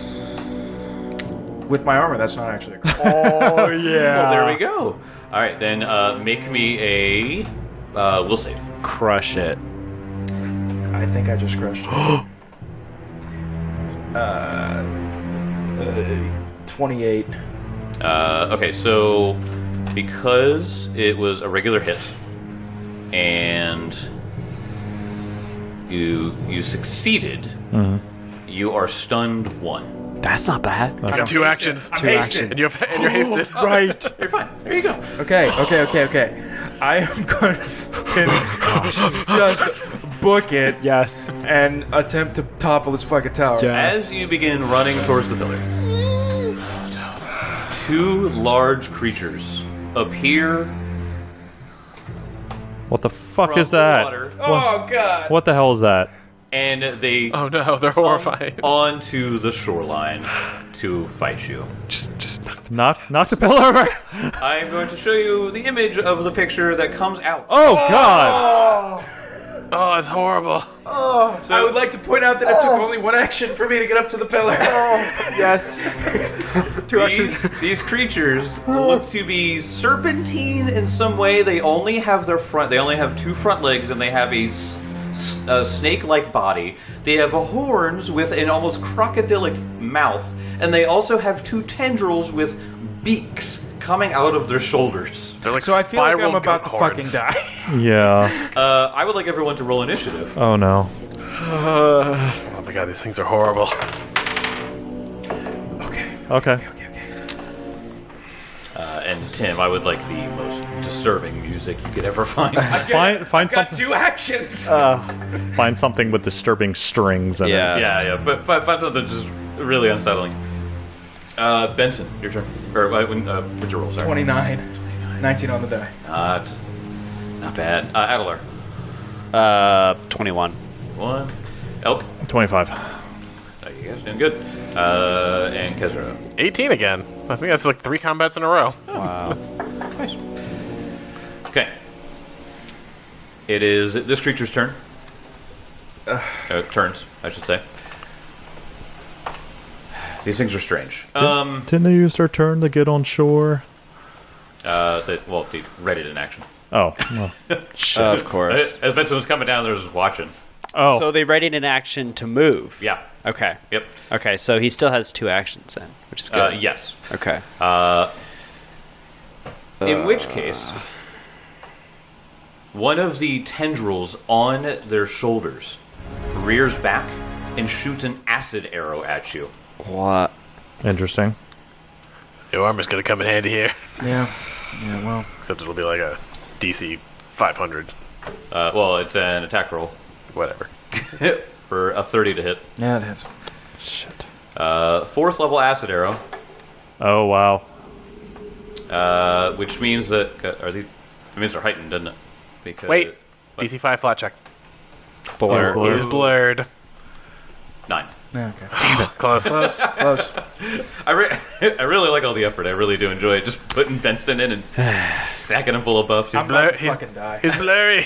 With my armor, that's not actually a crit. Oh yeah. Oh, there we go. All right, then make me a will save. Crush it. I think I just crushed it. 28. Okay, so because it was a regular hit, and you succeeded, you are stunned 1. That's not bad. You got 2 actions. I'm hasted. And you're hasted. Right. You're fine. There you go. Okay. I am going to just book it Yes. and attempt to topple this fucking tower. Yeah. As you begin running towards the pillar, 2 large creatures appear What the fuck from is that? the water, Oh, God. What the hell is that? and they Oh no, they're come horrifying. onto the shoreline to fight you. Just Knock the pillar over. I am going to show you the image of the picture that comes out. Oh god. Oh, it's horrible. I would like to point out that it took only 1 action for me to get up to the pillar. yes. These creatures look to be serpentine in some way. They only have 2 front legs, and they have a snake-like body. They have horns with an almost crocodilic mouth, and they also have 2 tendrils with beaks coming out of their shoulders. They're like So I feel like I'm spiral about to goat fucking horns. die. Yeah. I would like everyone to roll initiative. Oh no. Oh my god, these things are horrible. Okay. And Tim, I would like the most disturbing music you could ever find. Find Got something. 2 actions. Find something with disturbing strings in Yeah. it. Yeah, but find something just really unsettling. Benson, your turn. Or what's your roll? Sorry. 29. 19 on the die. Not bad. Adelar. 21. 1. Elk. 25. You guys doing good. And Kezra. 18 again. I think that's like 3 combats in a row. Wow. Nice. Okay. It is this creature's turn. Turns, I should say. These things are strange. Didn't they use their turn to get on shore? They read it in action. Oh, well. Of course. As Benson was coming down, there was watching. Oh, So they readied an action to move. Yeah. Okay. Yep. Okay, so he still has 2 actions then, which is good. Yes. Okay. In which case, one of the tendrils on their shoulders rears back and shoots an acid arrow at you. What? interesting. Your armor's gonna come in handy here. Yeah. Yeah, well. Except it'll be like a DC 500. Well, it's an attack roll Whatever. for a 30 to hit. Yeah, it hits. Shit. 4th level acid arrow, Oh, wow. which means that it means they're heightened, doesn't it? Because, Wait. what? DC 5 flat check. Blur. It is blurred. 9. Yeah, okay. Close. Close. Close. I really like all the effort. I really do enjoy it. Just putting Benson in and stacking him full of buffs. I'm blur- about to he's- fucking die. It's blurry.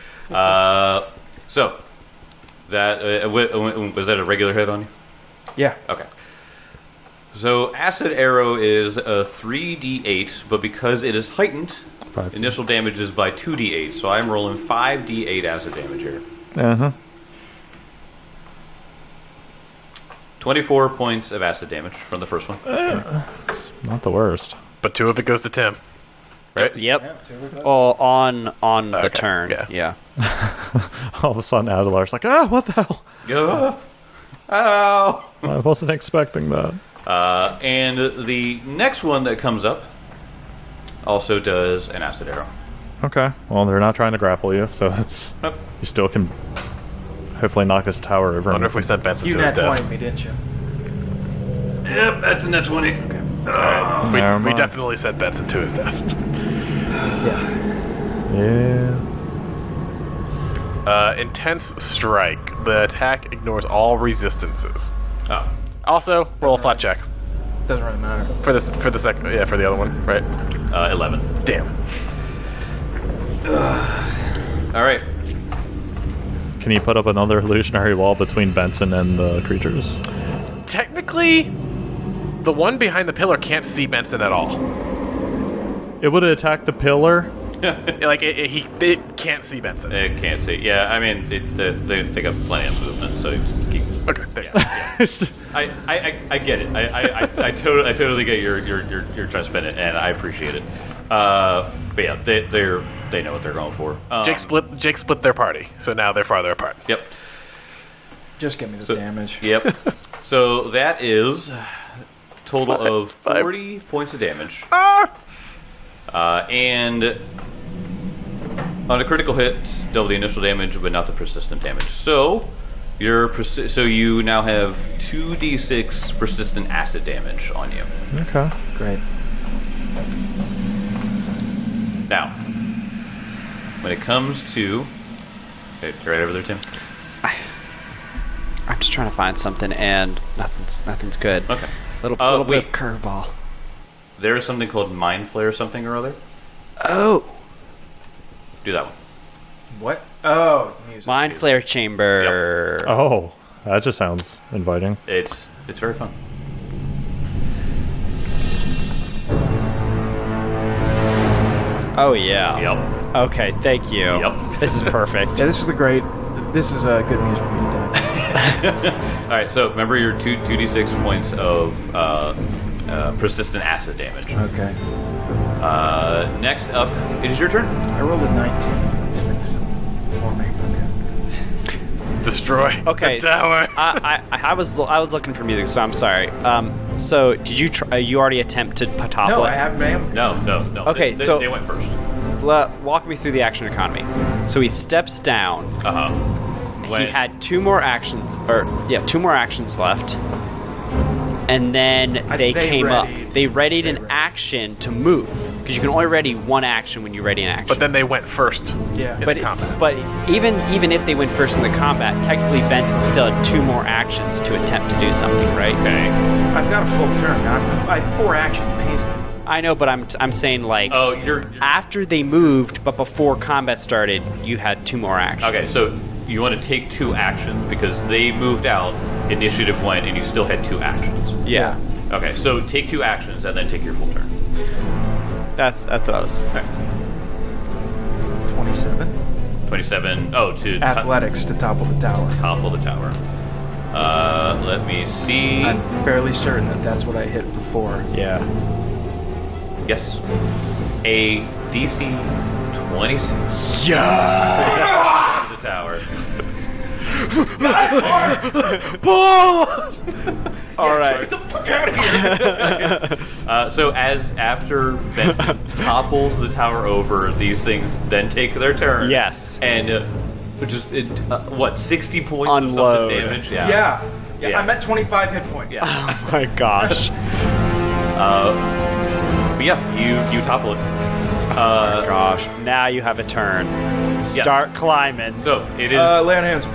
So that was that a regular hit on you? Yeah. Okay. So acid arrow is a 3d8, but because it is heightened, 5. initial damage is by 2d8. So I'm rolling 5d8 acid damage here. Uh-huh. 24 points of acid damage from the first one. It's not the worst. But 2 of it goes to Tim. Right? Yep. Oh, on the Okay, turn. yeah. All of a sudden, Adelar's like, what the hell? Ow! I wasn't expecting that. And the next one that comes up also does an acid arrow. Okay. Well, they're not trying to grapple you, so that's Nope. you still can hopefully knock this tower over. I wonder if we sent Benson You to his nat 20 death. me, didn't you? Yep, that's a net 20. We Never mind. definitely sent Benson to his death. Yeah. Intense strike. The attack ignores all resistances. Oh. Also, roll a flat check Doesn't really matter. for the second. Yeah, for the other one, right? 11. Damn. All right. Can you put up another illusionary wall between Benson and the creatures? Technically, the one behind the pillar can't see Benson at all. It would attack the pillar. Like it can't see Benson. It can't see. Yeah, I mean, they got plenty of movement, so you just keep. Okay, there you go. I get it. I totally get you're trying to spin it, and I appreciate it. But yeah, they know what they're going for. Jake split their party, so now they're farther apart. Yep. Just give me the damage. Yep. So that is total of 40 points of damage. And on a critical hit, double the initial damage, but not the persistent damage. So you now have 2d6 persistent acid damage on you. Okay. Great. Now, when it comes to, okay, right over there, Tim. I'm just trying to find something, and nothing's good. Okay. Little wait. bit of curveball. There is something called Mind Flare, something or other. Oh, Do that one. What? Oh, music. Mind Flare Chamber. Oh, that just sounds inviting. It's very fun. Oh yeah. Yep. Okay, thank you. Yep. This is perfect. Yeah, this is This is good music for me to die. All right. So remember your 2d6 points of persistent acid damage. Okay. Next up, it is your turn. I rolled a 19. These things for me. Destroy Okay. the tower. I was looking for music, so I'm sorry. So did you you already attempted Patapla? No, I haven't been able to. No. Okay, they went first. Walk me through the action economy. So he steps down. He had 2 more actions, left, and then they came up. readied. They readied an action to move because you can only ready one action when you ready an action. But then they went first. Yeah. In but the combat. but even if they went first in the combat, technically Benson still had 2 more actions to attempt to do something, right? Okay. I've got a full turn. I have 4 action pasted. I know, but I'm saying like Oh, you're after they moved, but before combat started, you had 2 more actions. okay. So you want to take 2 actions because they moved out, initiative went, and you still had 2 actions. Yeah, Okay, so take 2 actions and then take your full turn. that's what I was. 27. 27. Oh, to Athletics to topple the tower. topple the tower. Let me see. I'm fairly certain that that's what I hit before. Yeah. Yes. A DC 26. Yeah! The tower. All right. So after Benson topples the tower over, these things then take their turn. Yes. And what, 60 points Unload. of something damage? Yeah. Yeah. I'm at 25 hit points. Yeah. Oh my gosh. But yeah, you topple it. Gosh. Now you have a turn. Start climbing. So it is. Lay on hands.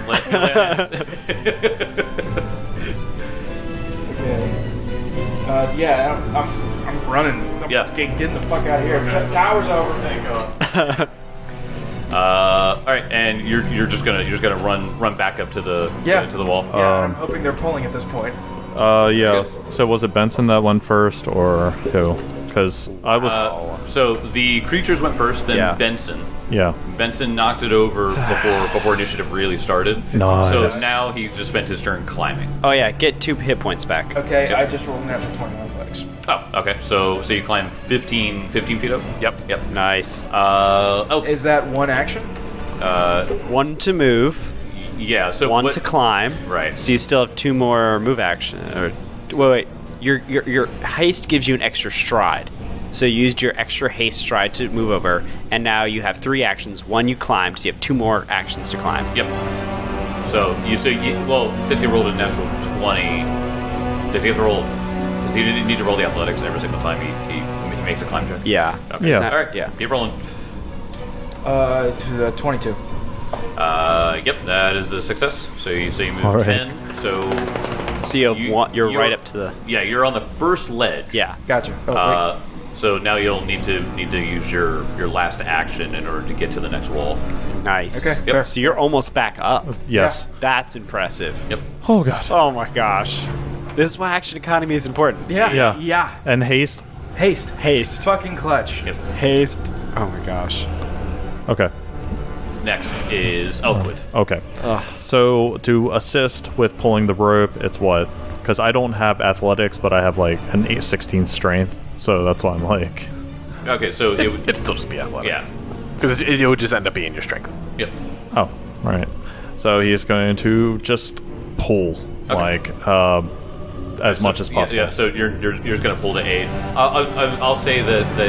Okay. Yeah, I'm running. I'm Yeah. getting the fuck out of here. Tower's over. Thank God. All right, and you're just gonna run back up to the to the wall. Yeah, I'm hoping they're pulling at this point. Yeah. Yes. So was it Benson that went first, or who? Because I was. So the creatures went first, then Yeah. Benson. Yeah. Benson knocked it over before initiative really started. Nice. So now he's just spent his turn climbing. Oh yeah, get 2 hit points back. Okay, Yep. I just rolled an natural 20 on athletics. Oh, okay. So you climb 15 feet up. Yep. Yep. Nice. Is that one action? 1 to move, Yeah. So 1 what, to climb. Right. So you still have 2 more move action. Or wait. Your haste gives you an extra stride. So you used your extra haste stride to move over, and now you have 3 actions. 1 you climbed, so you have 2 more actions to climb. Yep. So since he rolled a natural 20, does he have to roll? Does he need to roll the athletics every single time he makes a climb check? Yeah. Okay. Yeah. All right. Yeah. Keep rolling. To 22. Yep, that is a success. So you move All right. 10. So So you're right up to the. yeah, you're on the first ledge. Yeah. Gotcha. Oh, wait. So now you'll need to use your last action in order to get to the next wall. Nice. Okay, fair. So you're almost back up. Yes. That's impressive. Yep. Oh god. Oh my gosh. This is why action economy is important. Yeah. Yeah. Yeah. And haste. Haste. Haste. Fucking clutch. Yep. Haste. Oh my gosh. Okay. Next is Elkwood. Okay. So to assist with pulling the rope, it's what? Because I don't have athletics, but I have like an 16 strength, so that's why I'm like. Okay, so it would. It'd still just be athletics. Yeah. Because it would just end up being your strength. Yep. Oh, all right. So he's going to just pull like as much as possible. Yeah, so you're just going to pull to 8. I'll say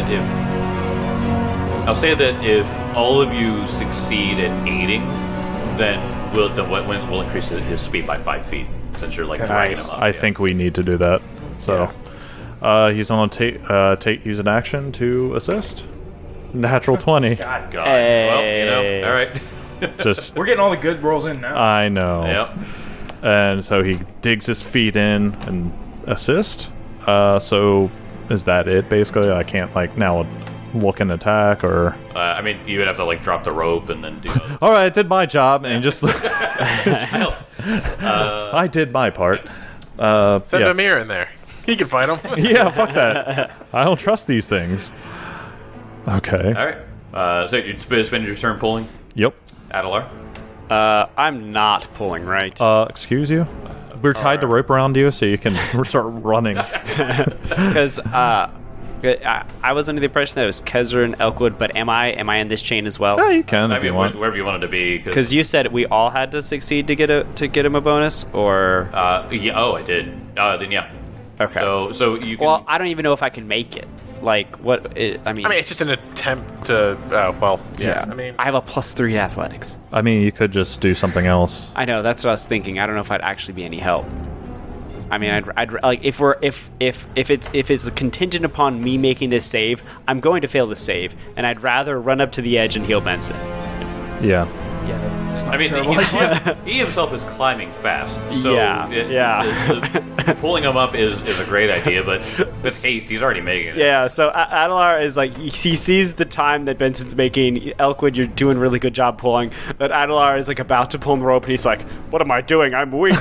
that if all of you succeed at aiding, then we'll increase his speed by 5 feet since you're like dragging him up. I think we need to do that. So he's going to use an action to assist. Natural 20. God. Hey. Well, all right. Just We're getting all the good rolls in now. I know. Yep. And so he digs his feet in and assist. So is that it? Basically, I can't like now look and attack or. I mean, you would have to like drop the rope and then do. All right, I did my job and just. I I did my part. Send yeah. Amir in there. He can fight him. Yeah, fuck that. I don't trust these things. Okay. All right. So you spend your turn pulling, Yep. Adelar. I'm not pulling, right? Excuse you? We're tied the rope around you so you can start running. Because I was under the impression that it was Kezra and Elkwood, but am I in this chain as well? Yeah, you can I if you mean, want. wherever you wanted to be. Because you said we all had to succeed to get him a bonus, or yeah. Oh, I did. Then yeah. okay. So you can. Well, I don't even know if I can make it. Like what? I mean, it's just an attempt to. Yeah. I mean, I have a +3 athletics. I mean, you could just do something else. I know that's what I was thinking. I don't know if I'd actually be any help. I mean, I'd like if it's contingent upon me making this save, I'm going to fail the save, and I'd rather run up to the edge and heal Benson. Yeah. Yeah, it's not I mean, he himself is climbing fast, so pulling him up is a great idea. But with haste, he's already making it. Yeah, so Adelar is like, he sees the time that Benson's making. Elkwood, you're doing a really good job pulling. But Adelar is like about to pull the rope, and he's like, "What am I doing? I'm weak."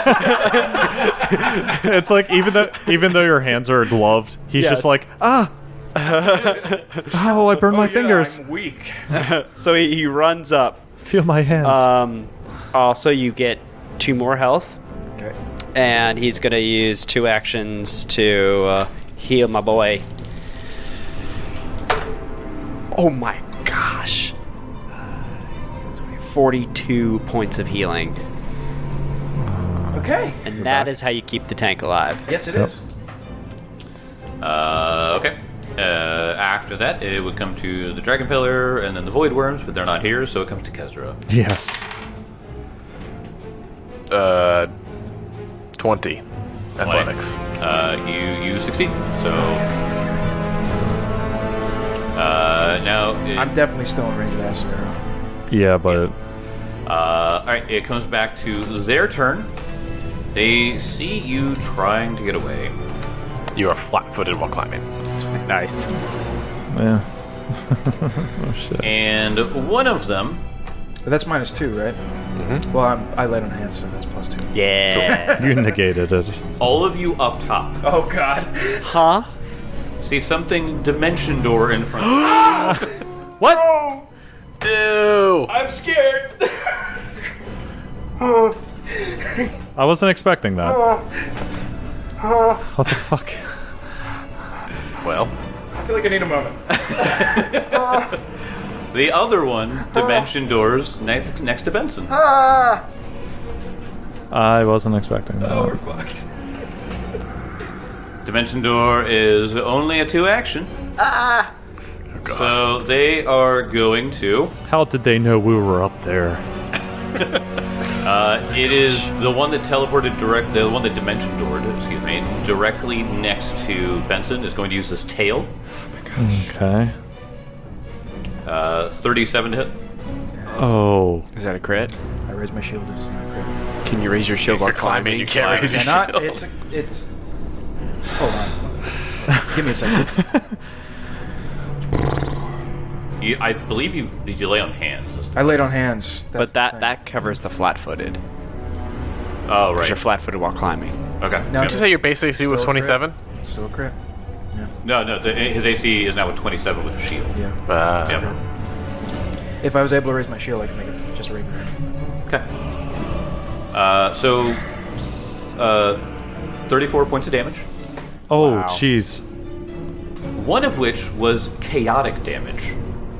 It's like even though your hands are gloved, he's Yes. just like, oh, I burned my fingers. I'm weak. So he runs up. Feel my hands. Also, you get 2 more health. Okay. And he's going to use 2 actions to heal my boy. Oh my gosh. 42 points of healing. Okay. And that is how you keep the tank alive. Yes, it is. Okay. After that, it would come to the Dragon Pillar and then the Void Worms, but they're not here, so it comes to Kezra. Yes. 20 athletics. You succeed. So now I'm definitely still in range of acid arrow. Yeah, but all right. It comes back to their turn. They see you trying to get away. You are flat-footed while climbing. Nice. yeah. Oh shit. And one of them, But that's -2, right? Mm-hmm. Well, I laid on hands, so that's +2. Yeah. You negated it. all of you up top, Oh God. Huh? see something Dimension Door in front of you. What? Ew! I'm scared. I wasn't expecting that. What the fuck? Well, I feel like I need a moment. The other one, Dimension Doors, next to Benson. I wasn't expecting that. Oh, we're fucked. Dimension Door is only a 2 action. oh gosh. So they are going to. How did they know we were up there? It is the one that teleported the one that Dimension Doored, excuse me, directly next to Benson is going to use his tail. Okay. 37 to hit. Oh. Is that a crit? I raise my shield. It's not great. Can you raise your shield while You're climbing, you can't raise your Not. shield. It's. Hold on. Give me a second. I believe you lay on hands. I laid on hands. That's But the thing. that covers the flat-footed. Oh, Because right. you're flat-footed while climbing. Okay. No, Did you say your base AC was Still a crit. 27? It's still a crit. No, his AC is now at 27 with a shield. Yeah. Yeah. If I was able to raise my shield, I could make it just a regular. Okay. So, 34 points of damage. Oh, Wow. jeez. One of which was chaotic damage.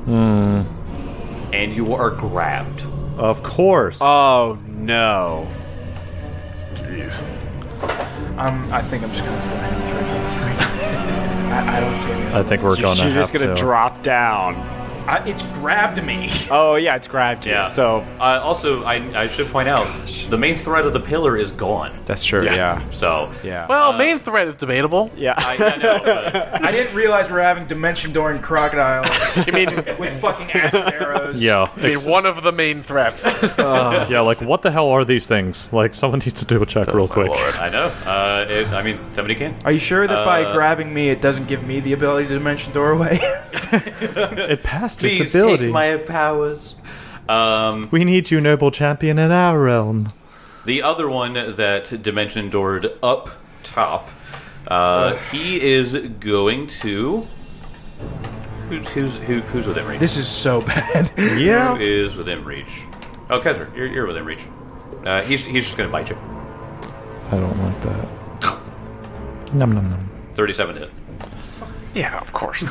And you are grabbed. Of course. Oh, no. Jeez. I think I'm just gonna throw a hand try to kill this thing. I don't see any. I think we're gonna You're have just going to to. drop down. It's grabbed me. Oh, yeah, it's grabbed you. Yeah. So, Also, I should point out, the main threat of the pillar is gone. that's true, Yeah. yeah. So, Yeah. Well, main threat is debatable. Yeah. I know, but I didn't realize we're having Dimension Door and crocodiles You mean, with fucking acid arrows. Yeah. you mean one of the main threats? Yeah, like, what the hell are these things? Like, someone needs to do a check real My quick. lord. I know. I mean, somebody can. Are you sure that by grabbing me, it doesn't give me the ability to Dimension Door away? It passed Please its ability. take my powers. We need you, noble champion, in our realm. The other one that Dimension Doored up top, he is going to. Who's within reach? This is so bad. Yeah. Who is within reach? Oh, Kezra, you're within reach. He's just going to bite you. I don't like that. Num num num. 37 to hit. Yeah, of course.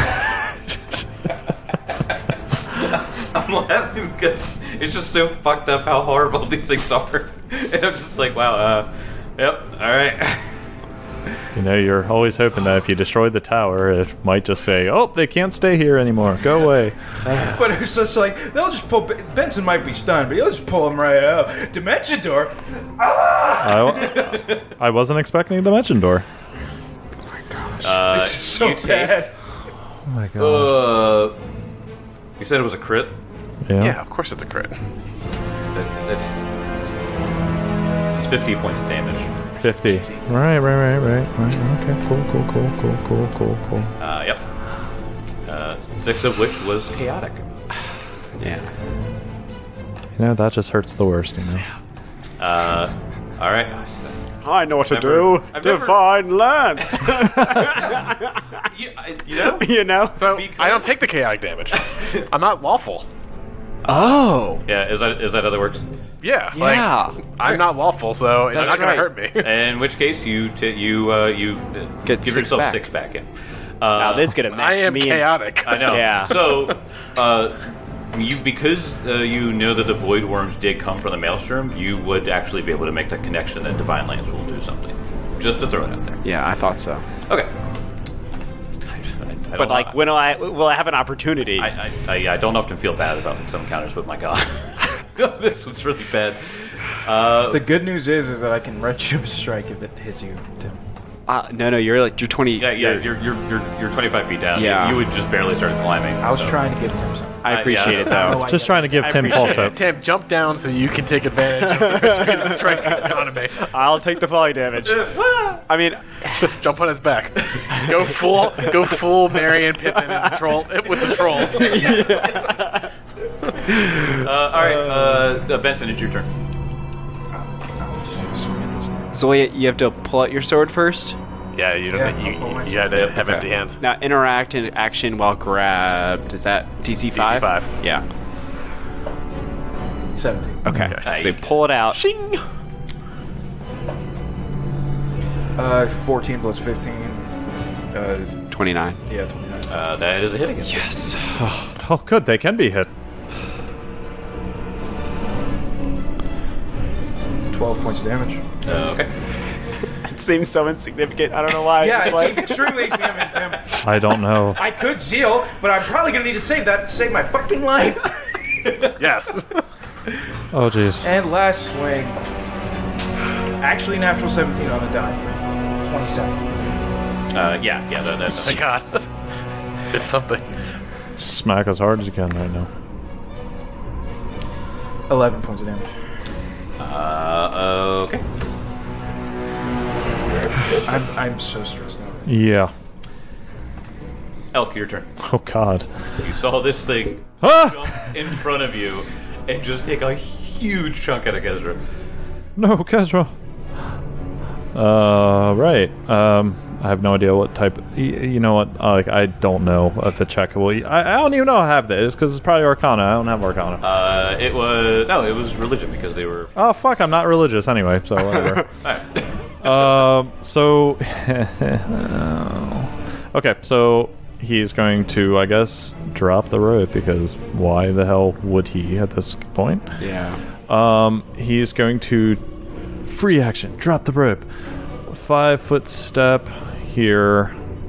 I'm laughing because it's just so fucked up how horrible these things are. And I'm just like, wow, yep, alright. You know, you're always hoping that if you destroy the tower, it might just say, "Oh, they can't stay here anymore. Go away." But it's just like they'll just pull. Benson might be stunned, but he'll just pull him right out. Dimension door. I wasn't expecting a dimension door. This is so you take- bad. Oh my god. You said it was a crit. Yeah, of course it's a crit. That's 50 points of damage. 50. Right. Okay, cool. Yep. 6 of which was chaotic. Yeah. You know, that just hurts the worst, you know. All right. I know what to I've do. never- Divine lance. You know? You know. So I don't take the chaotic damage. I'm not lawful. Oh. Yeah. Is that how that works? Yeah. Yeah. Like, I'm not lawful, so it's That's not going right. to hurt me. In which case, you Get give 6 yourself back. 6 back. Yeah. Now this is gonna mess I am me. chaotic. I know. Yeah. So, because you know that the void worms did come from the maelstrom, you would actually be able to make the connection that divine lance will do something. Just to throw it out there. Yeah, I thought so. Okay. I But don't like, know. when will I have an opportunity? I don't often feel bad about some encounters, but my god, this was really bad. The good news is that I can retro strike if it hits you, Tim. No, you're 20. Yeah, you're 25 feet down. Yeah. You would just barely start climbing. I was so. trying to give Tim something. I appreciate it I don't know though. why Just you trying to give Tim false hope. Tim, jump down so you can take advantage of the strike economy. I'll take the falling damage. I mean, Jump on his back. Go full Marion Pippin and troll with the troll. All right, Benson, it's your turn. so you have to pull out your sword first. Yeah, you Yeah, don't. I'll pull my You gotta have Okay. empty hands. Now interact in action while grabbed. Is that DC 5? DC 5. Yeah. 17. Okay. Okay. So you pull it out. 14 plus 15. 29. Yeah, 29. That is a hit again. Yes. Oh, good. They can be hit. 12 points of damage. Okay. It seems so insignificant. I don't know why. Yeah, It's it's like, extremely significant, Tim. I don't know. I could zeal, but I'm probably gonna need to save that to save my fucking life. Yes. Oh, jeez. And last swing. Actually, natural 17 on the die. 27. Yeah. That's Thank God. It's something. Smack as hard as you can right now. 11 points of damage. okay. I'm so stressed out. Yeah. Elk, your turn. Oh, God. You saw this thing Ah! jump in front of you and just take a huge chunk out of Kezra. No, Kezra. Right. I have no idea what type. You know what? Like, I don't know if the check will. I don't even know I have this because it's probably Arcana. I don't have Arcana. It was religion because they were. Oh, fuck. I'm not religious anyway, so whatever. Okay, so he's going to, I guess, drop the rope because why the hell would he at this point? yeah. He's going to free action, drop the rope, 5-foot step here,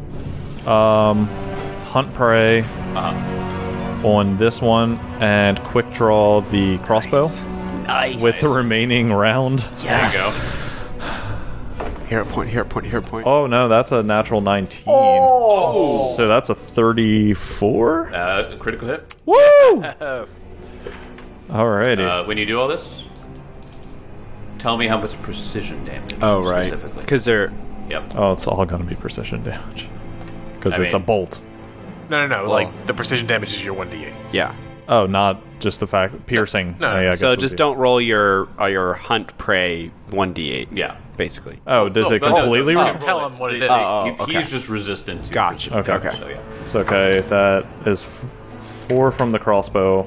hunt prey on this one, and quick draw the crossbow Nice. with the remaining round. Yes. There you go. Hero point. Oh no, that's a natural 19. Oh. So that's a 34. Critical hit. Woo! Yes. Alrighty. When you do all this, tell me how much precision damage. Oh, right. Specifically. Because they're. Yep. Oh, it's all going to be precision damage because I it's a mean- bolt. No. Well- Like the precision damage is your 1d8. Yeah. Oh, not just the fact piercing. No. I guess So would just be- don't roll your hunt prey 1d8. Yeah. Basically. Oh, does it No, completely? no, You can tell him what it is. Okay. He's just resistant to Gotcha. precision Okay. damage, so yeah. It's okay. That is 4 from the crossbow.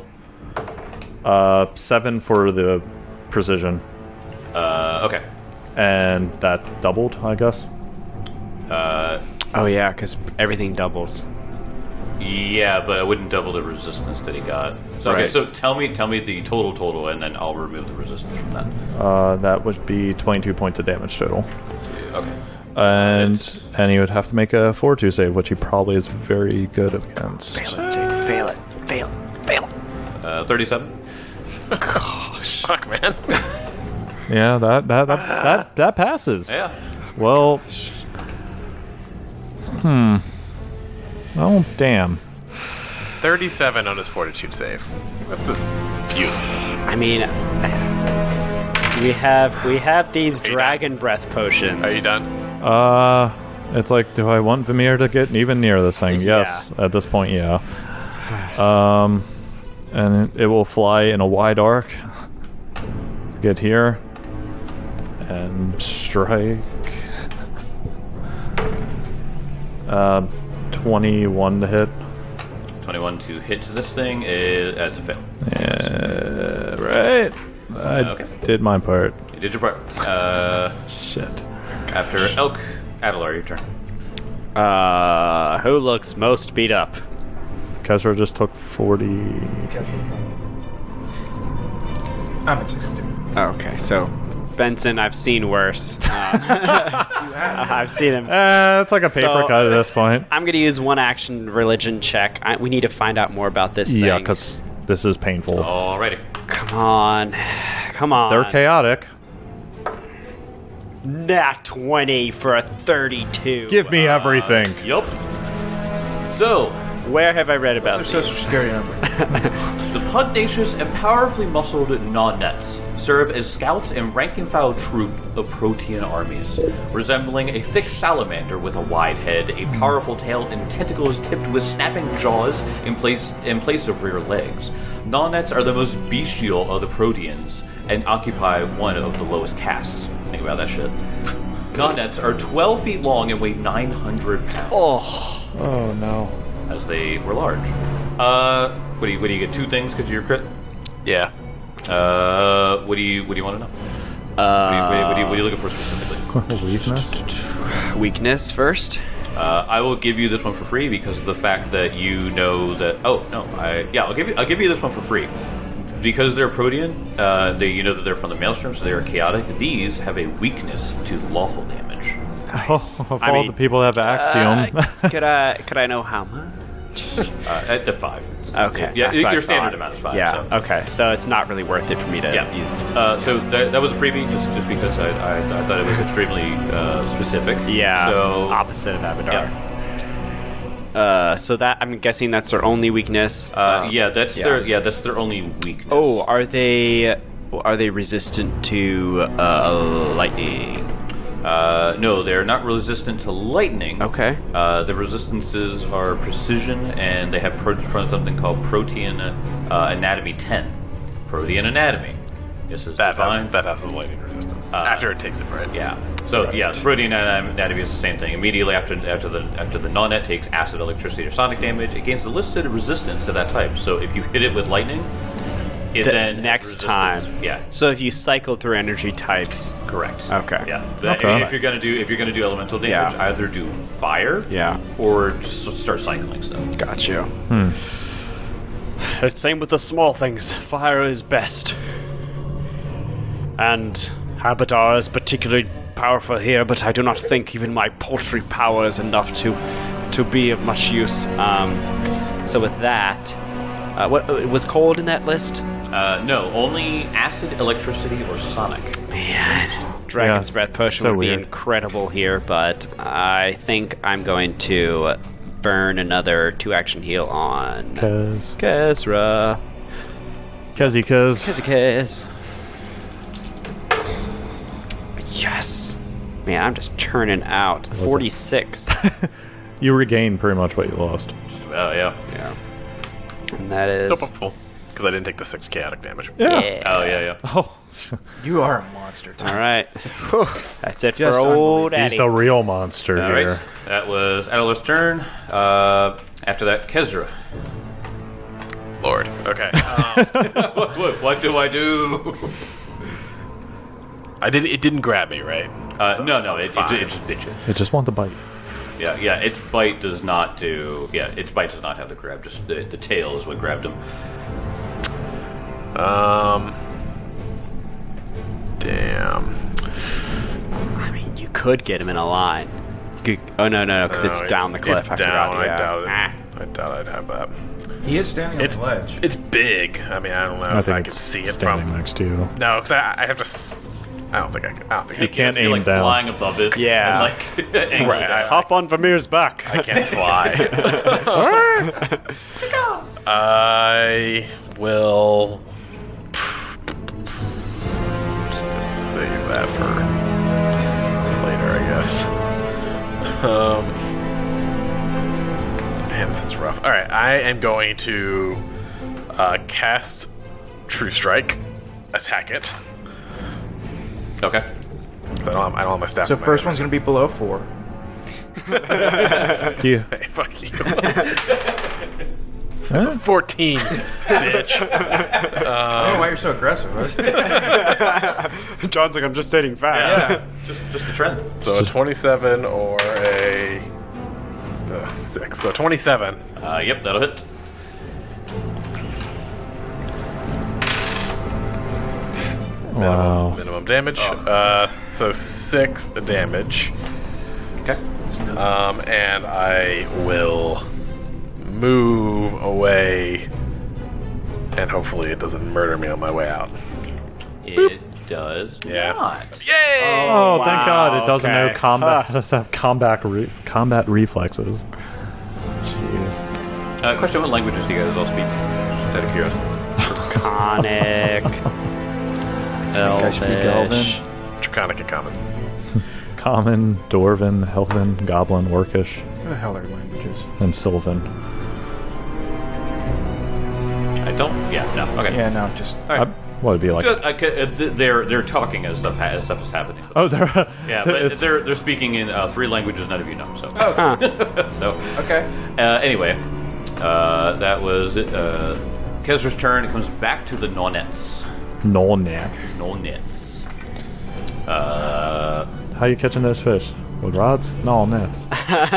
7 for the precision, Okay. and that doubled, I guess. Oh yeah, because everything doubles. Yeah, but I wouldn't double the resistance that he got. So okay, Right. so tell me the total, and then I'll remove the resistance from that. That would be 22 points of damage total. Okay. And he would have to make a fortitude save, which he probably is very good against. Fail it. 37. Fuck, man. Yeah, that passes. Yeah. Well, oh damn. 37 on his fortitude save. That's just beautiful. I mean, we have these dragon breath potions. Are you done? It's like, do I want Vimir to get even near this thing? Yes, at this point, yeah. And it will fly in a wide arc. Get here. And strike. 21 to hit. 21 to hit this thing is it's a fail. Yeah, right. I did my part. You did your part. Shit. After Elk, Adelar, your turn. Who looks most beat up? Kezra just took 40. I'm at 62. Okay, so Benson, I've seen worse. I've seen him. It's like a paper cut at this point. I'm going to use one action religion check. We need to find out more about this thing. Yeah, because this is painful. Alrighty. Come on. They're chaotic. Nat 20 for a 32. Give me everything. Yup. So, where have I read about That's these? such a scary number. the pugnacious and powerfully muscled non-nets serve as scouts and rank-and-file troop of Protean armies, resembling a thick salamander with a wide head, a powerful tail, and tentacles tipped with snapping jaws in place of rear legs. Non-nets are the most bestial of the Proteans and occupy one of the lowest castes. Think about that shit. Non-nets are 12 feet long and weigh 900 pounds. Oh no. As they were large. What do you get? 2 things because you're crit? Yeah. What do you want to know? What are you looking for specifically? Weakness? Weakness first. I will give you this one for free because of the fact that you know that. Oh no, I'll give you this one for free because they're Protean. You know that they're from the Maelstrom, so they are chaotic. These have a weakness to lawful damage. Of all the people that have Axiom. Could I know how much? At the 5. Okay. Yeah, that's what your I standard thought. amount is 5. Yeah. So. Okay. So it's not really worth it for me to use. So that was a freebie just because I thought it was extremely specific. Yeah. So opposite of Abadar. Yeah. So that I'm guessing that's their only weakness. that's their only weakness. Oh, are they resistant to lightning? No, they're not resistant to lightning. Okay. The resistances are precision, and they have something called Protean Anatomy 10. Protean Anatomy. This is That divine. has the lightning resistance. After it takes it, right? Yeah. So the Protean Anatomy is the same thing. Immediately after the non-net takes acid, electricity, or sonic damage, it gains a listed resistance to that type. So if you hit it with lightning, then next has time. resistance. Yeah. So if you cycle through energy types. Correct. Okay. Yeah. Okay. If you're gonna do elemental damage, Yeah. either do fire. Yeah. Or just start cycling stuff. Got you. Same with the small things. Fire is best. And Habitar is particularly powerful here, but I do not think even my paltry power is enough to be of much use. So with that, what was cold in that list? No, only acid, electricity, or sonic. Man, Dragon's Yeah, Breath Potion so would be weird. incredible here, but I think I'm going to burn another 2-action heal on Kez. Kezra. Kez. Kez. Yes. Man, I'm just churning out. 46. You regain pretty much what you lost. Oh yeah. Yeah. And that is... Nope, I'm full. Because I didn't take the 6 chaotic damage. Yeah. Oh yeah. Oh, You are a monster, Tom. All right. That's it Just for old he's Addy. the real monster All here. right. That was Adelar's turn. After that, Kezra. Lord. Okay. What do I do? It didn't grab me, right? No. It just bit you. I just want the bite. Yeah. Its bite does not do. Yeah, its bite does not have the grab. Just the tail is what grabbed him. Damn. I mean, you could get him in a line. You could, oh no, because it's down the cliff. It's I down. forgot. Yeah. I doubt it. Ah. I doubt I'd have that. He is standing on It's the ledge. It's big. I mean, I don't know I if think I can it's see it standing from. next to you. No, because I have to. I don't think I can. I don't think You I can't You're, aim like down. flying above it. Yeah. And, like, angle Right, down. Hop on Vermeer's back. I can't fly. I will save that for later, I guess. Man, this is rough. All right, I am going to cast True Strike, attack it. Okay. 'Cause I don't have my staff. So in my first hand. one's going to be below 4. You, Hey, fuck you. huh? 14, bitch. I don't know why you're so aggressive. John's like, I'm just stating facts. Yeah. Just a trend. So a 27 or a 6. So 27. Yep, that'll hit. Wow. Minimum damage. So 6 damage. Okay. And I will move away. And hopefully it doesn't murder me on my way out. It does Yeah. not. Yay! Oh, thank God! It doesn't know okay. combat. It doesn't have combat reflexes. Jeez. Question: what languages do you guys all speak? Just out of curiosity. Draconic. I speak Elvish. Draconic and common. Common, Dwarven, Elven, Goblin, Orcish, What the hell are languages? and Sylvan. I don't. Yeah. No. Okay. Yeah, no, just... All right. What would it be like? They're talking as stuff is happening. Oh, they're Yeah, but it's- they're speaking in 3 languages none of you know. So Huh. so Okay. anyway, that was it. Kezra's turn. It comes back to the Nonets. Nonets. Nonets. How you catching those fish? With rods? No, nets.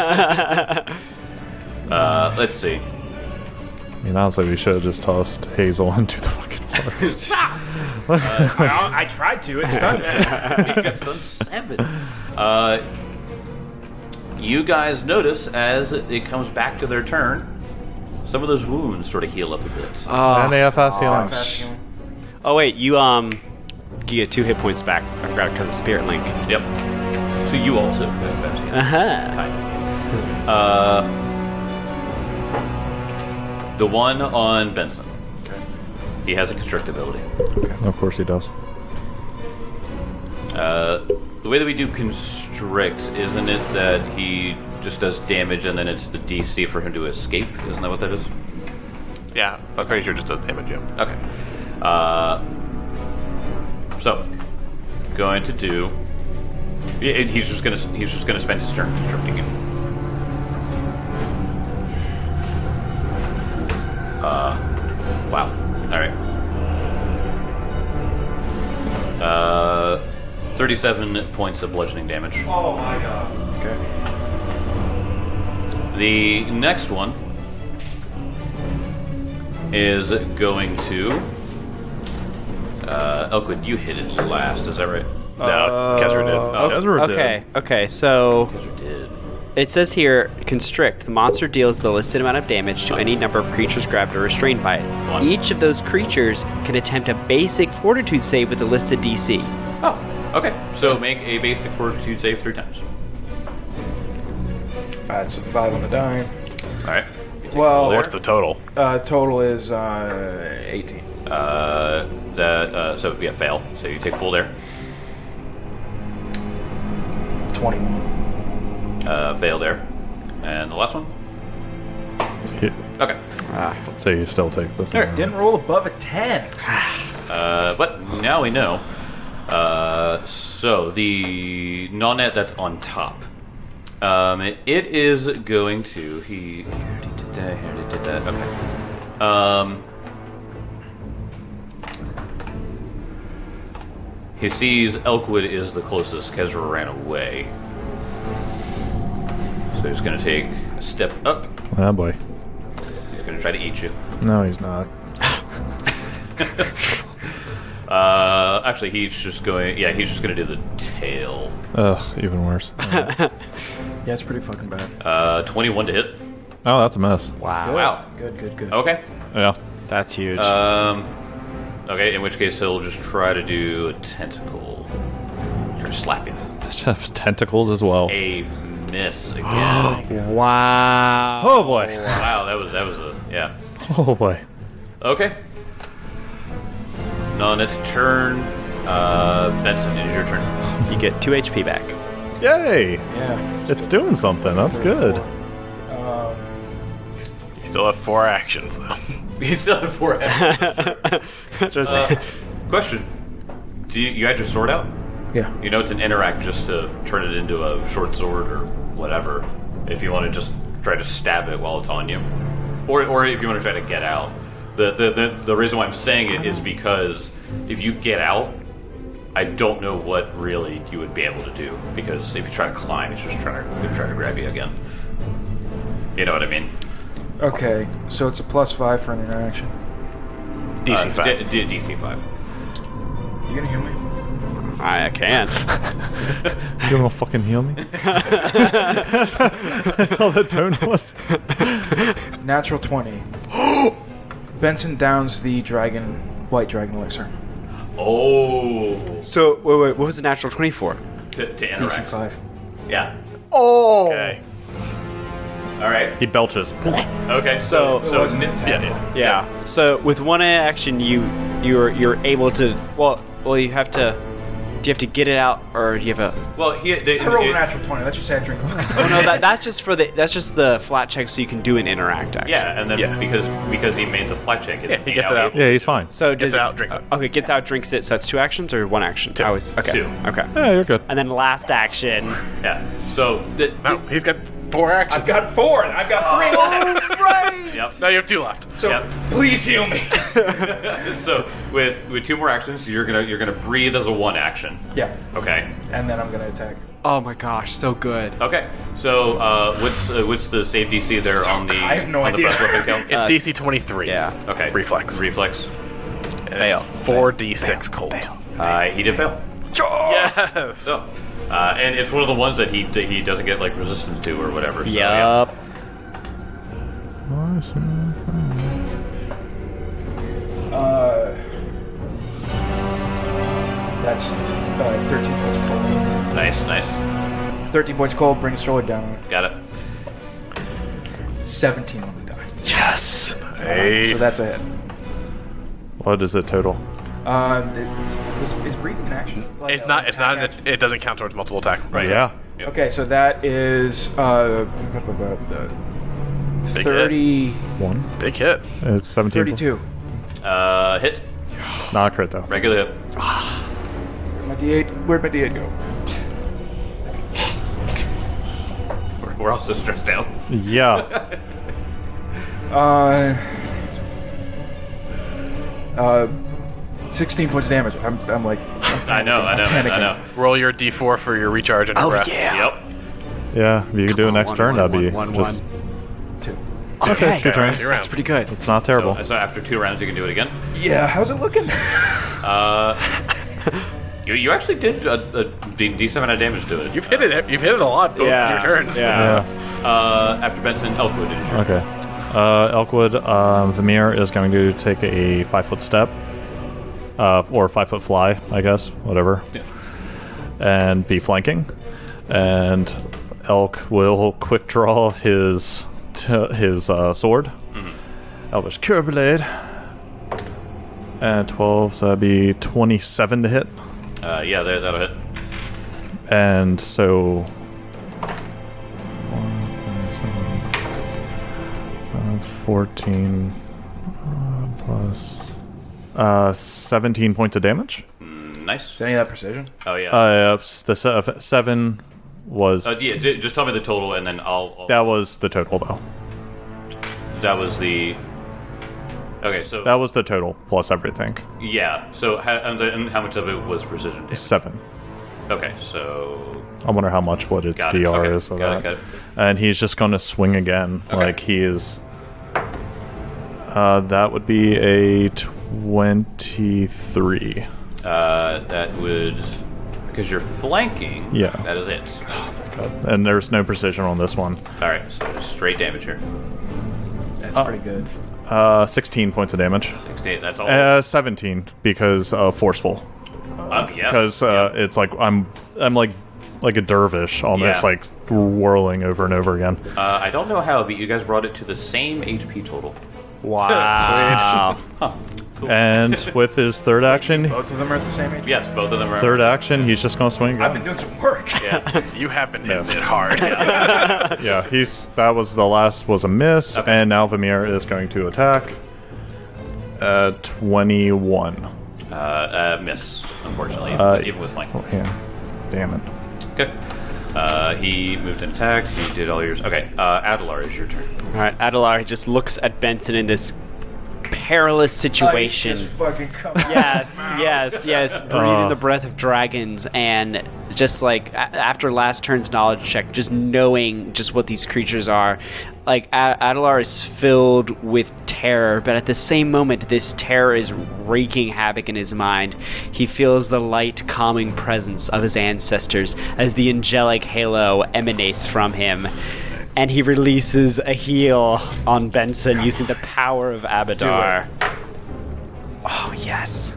Let's see. I mean, honestly, we should have just tossed Hazel into the fucking forest. I tried to. It's done. That's done 7. You guys notice as it comes back to their turn, some of those wounds sort of heal up a bit. And they have fast healing. Oh wait, you get 2 hit points back. I forgot because of Spirit Link. Yep. So you also have fast healing. Uh-huh. The one on Benson. He has a constrict ability. Of course he does. The way that we do constrict, isn't it that he just does damage and then it's the DC for him to escape? Isn't that what that is? Yeah, I'm pretty sure it just does damage, yeah. Okay. So, going to do. He's just gonna spend his turn constricting him. Wow. All right. 37 points of bludgeoning damage. Oh my god. Okay. The next one is going to. Elkwood, you hit it last. Is that right? No, Kezra did. Okay, so Because you did. it says here, constrict. The monster deals the listed amount of damage to any number of creatures grabbed or restrained by it. One. Each of those creatures can attempt a basic fortitude save with the listed DC. Oh, okay. So make a basic fortitude save 3 times. Alright, so 5 on the die. All right. You take Well, full there. What's the total? Total is 18. So yeah, fail. So you take full there. 21. Fail there. And the last one. Yeah. Okay. So you still take this one. Didn't roll above a 10. But now we know. So the Nonet that's on top. It is going to. He already did that. He already did that. Okay. He sees Elkwood is the closest. Kezra ran away. So he's going to take a step up. Oh boy. He's going to try to eat you. No, he's not. Actually, he's just going. Yeah, he's just going to do the tail. Ugh, even worse. Yeah, it's pretty fucking bad. 21 to hit. Oh, that's a miss. Wow. Wow. Good. Okay. Yeah. That's huge. Okay, in which case he'll just try to do a tentacle. Try to slap you. Has tentacles as well. A miss again. wow. Oh boy. Wow, that was a yeah. Oh boy. Okay. On its turn, Benson, it is your turn. You get 2 HP back. Yay! Yeah. It's doing something. That's good. You still have 4 actions, though. You still have 4 actions. Just, Question: Do you had your sword out? Yeah. You know it's an interact just to turn it into a short sword or whatever. If you want to just try to stab it while it's on you, or if you want to try to get out. The reason why I'm saying it is because if you get out, I don't know what really you would be able to do, because if you try to climb, it's just trying to grab you again. You know what I mean? Okay, so it's a +5 for an interaction. DC 5. DC 5. You gonna heal me? I can. You gonna fucking heal me? That's all that tone was. Natural 20. Benson downs the white dragon elixir. Oh, So, wait, what was the natural 24? to interact. DC 5. Yeah. Okay. All right. He belches. Okay. So- It wasn't an attack. Yeah. So, with one action, you're able to. Well, you have to. Do you have to get it out, or do you have a? Well, I rolled a natural 20. Let's just say I drink. Oh no, that's just for the. That's just the flat check, so you can do an interact action. Yeah, and then Yeah. because he made the flat check, Yeah, he gets it out. Yeah, he's fine. So Gets does it out, drinks it. Okay, gets out, drinks it. So that's 2 actions or 1 action? 2. Always. Okay. 2. Okay. Yeah, you're good. And then last action. Yeah. So No, he's got 4 actions. I've got 4 and I've got 3 left. Yep. No, you have 2 left. So Yep. please heal me. So with 2 more actions, you're gonna breathe as a 1 action. Yeah, Okay. and then I'm gonna attack. Oh my gosh, so good. Okay. So what's the save DC there on the I have no on idea. the breath weapon count? It's DC 23. Yeah. Okay. Reflex. Reflex. And Fail. it's 4d6 cold. He did fail. Yes! So, and it's one of the ones that he doesn't get like resistance to or whatever. So, yeah. Yup. That's 13 points cold. Nice. 13 points cold brings sword down. Got it. 17 on the die. Yes. Nice. So that's a hit. What is it total? Is breathing an action? Like, It's not. It's attack not. action? It doesn't count towards multiple attack. Right. Yeah. Yep. Okay, so that is Big 31. Big hit. It's 17. 32. Hit. Not a crit though. Regular hit. My D8. Where'd my D8 go? We're all so stressed out. Yeah. 16 points of damage. I'm like. I know. Roll your d4 for your recharge and your breath. Yep. Yeah. If you could do it next turn, that'd be just. 2. Okay, 2 turns. Two rounds. That's pretty good. It's not terrible. So after 2 rounds, you can do it again. Yeah, how's it looking? You actually did a decent amount of damage to it. You've hit it. You've hit it a lot both Yeah. your turns. Yeah. After Benson, Elkwood is your Okay. Elkwood, Vamir is going to take a 5-foot step. Or 5-foot fly, I guess. Whatever. Yeah. And be flanking. And Elk will quick draw his sword. Mm-hmm. Elvish Cure Blade. And 12, so that'd be 27 to hit. Yeah, that'll hit. And so 14 plus 17 points of damage. Nice. Is any of that precision? Oh yeah. The 7 was Yeah. Just tell me the total, and then I'll. that was the total though. That was the. Okay, so That was the total plus everything. yeah. So and how much of it was precision damage? 7. Okay, so I wonder how much what its Got it. DR Okay. is of Got it, that. got it. And he's just going to swing again. Okay. Like he is. That would be a 23. that would because you're flanking. Yeah. That is it. And there's no precision on this one. All right, so just straight damage here. That's pretty good. 16 points of damage. 68. That's all. 17 because forceful. Yeah. Because it's like I'm like a dervish, almost Yeah. like whirling over and over again. I don't know how, but you guys brought it to the same HP total. Wow. Huh. Cool. And with his third action, Both of them are at the same age. Yes, both of them are. third action, he's just gonna swing. I've been doing some work. Yeah. You have been hitting Yes. it hard. Yeah, that was the last was a miss, Okay. and now Vamir is going to attack. 21. Miss, unfortunately, even with flank. Oh, yeah. Damn it. Okay. He moved and attacked. He did all yours. Okay. Adelar, is your turn. All right, Adelar just looks at Benson in this perilous situation. Just fucking come out. Yes. Breathing the breath of dragons, and just like after last turn's knowledge check, just knowing just what these creatures are, like Adelar is filled with terror, but at the same moment, this terror is wreaking havoc in his mind. He feels the light, calming presence of his ancestors as the angelic halo emanates from him. And he releases a heal on Benson using the power of Abadar. Oh, yes.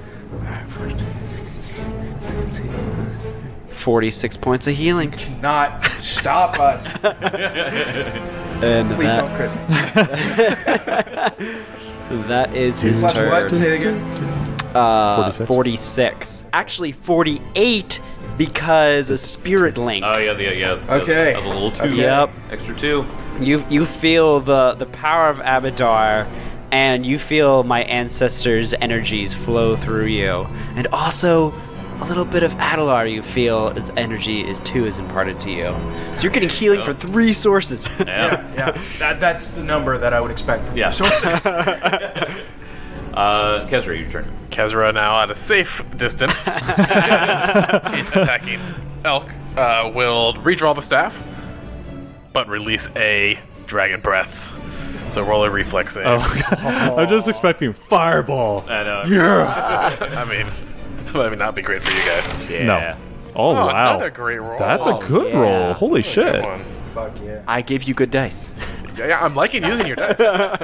46 points of healing. Not stop us. And Please don't crit me. that is his Plus what? turn. Say it again. 46. Actually, 48 because a spirit link. Oh yeah. Okay. A little 2. Yep. Extra 2. You feel the power of Abadar, and you feel my ancestors' energies flow through you, and also a little bit of Adelar. You feel its energy is imparted to you. So you're getting healing from 3 sources. Yeah. That's the number that I would expect from Yeah. sources. Kezra, your turn. Kezra now at a safe distance, attacking Elk, will redraw the staff, but release a dragon breath. So roll a reflex save. I'm just expecting fireball. I know. Yeah. I mean, that might not be great for you guys. Yeah. No. Oh, wow. Another great roll. That's a good yeah. roll. Holy shit. Good one. Fuck yeah. I give you good dice. Yeah, I'm liking using your dice.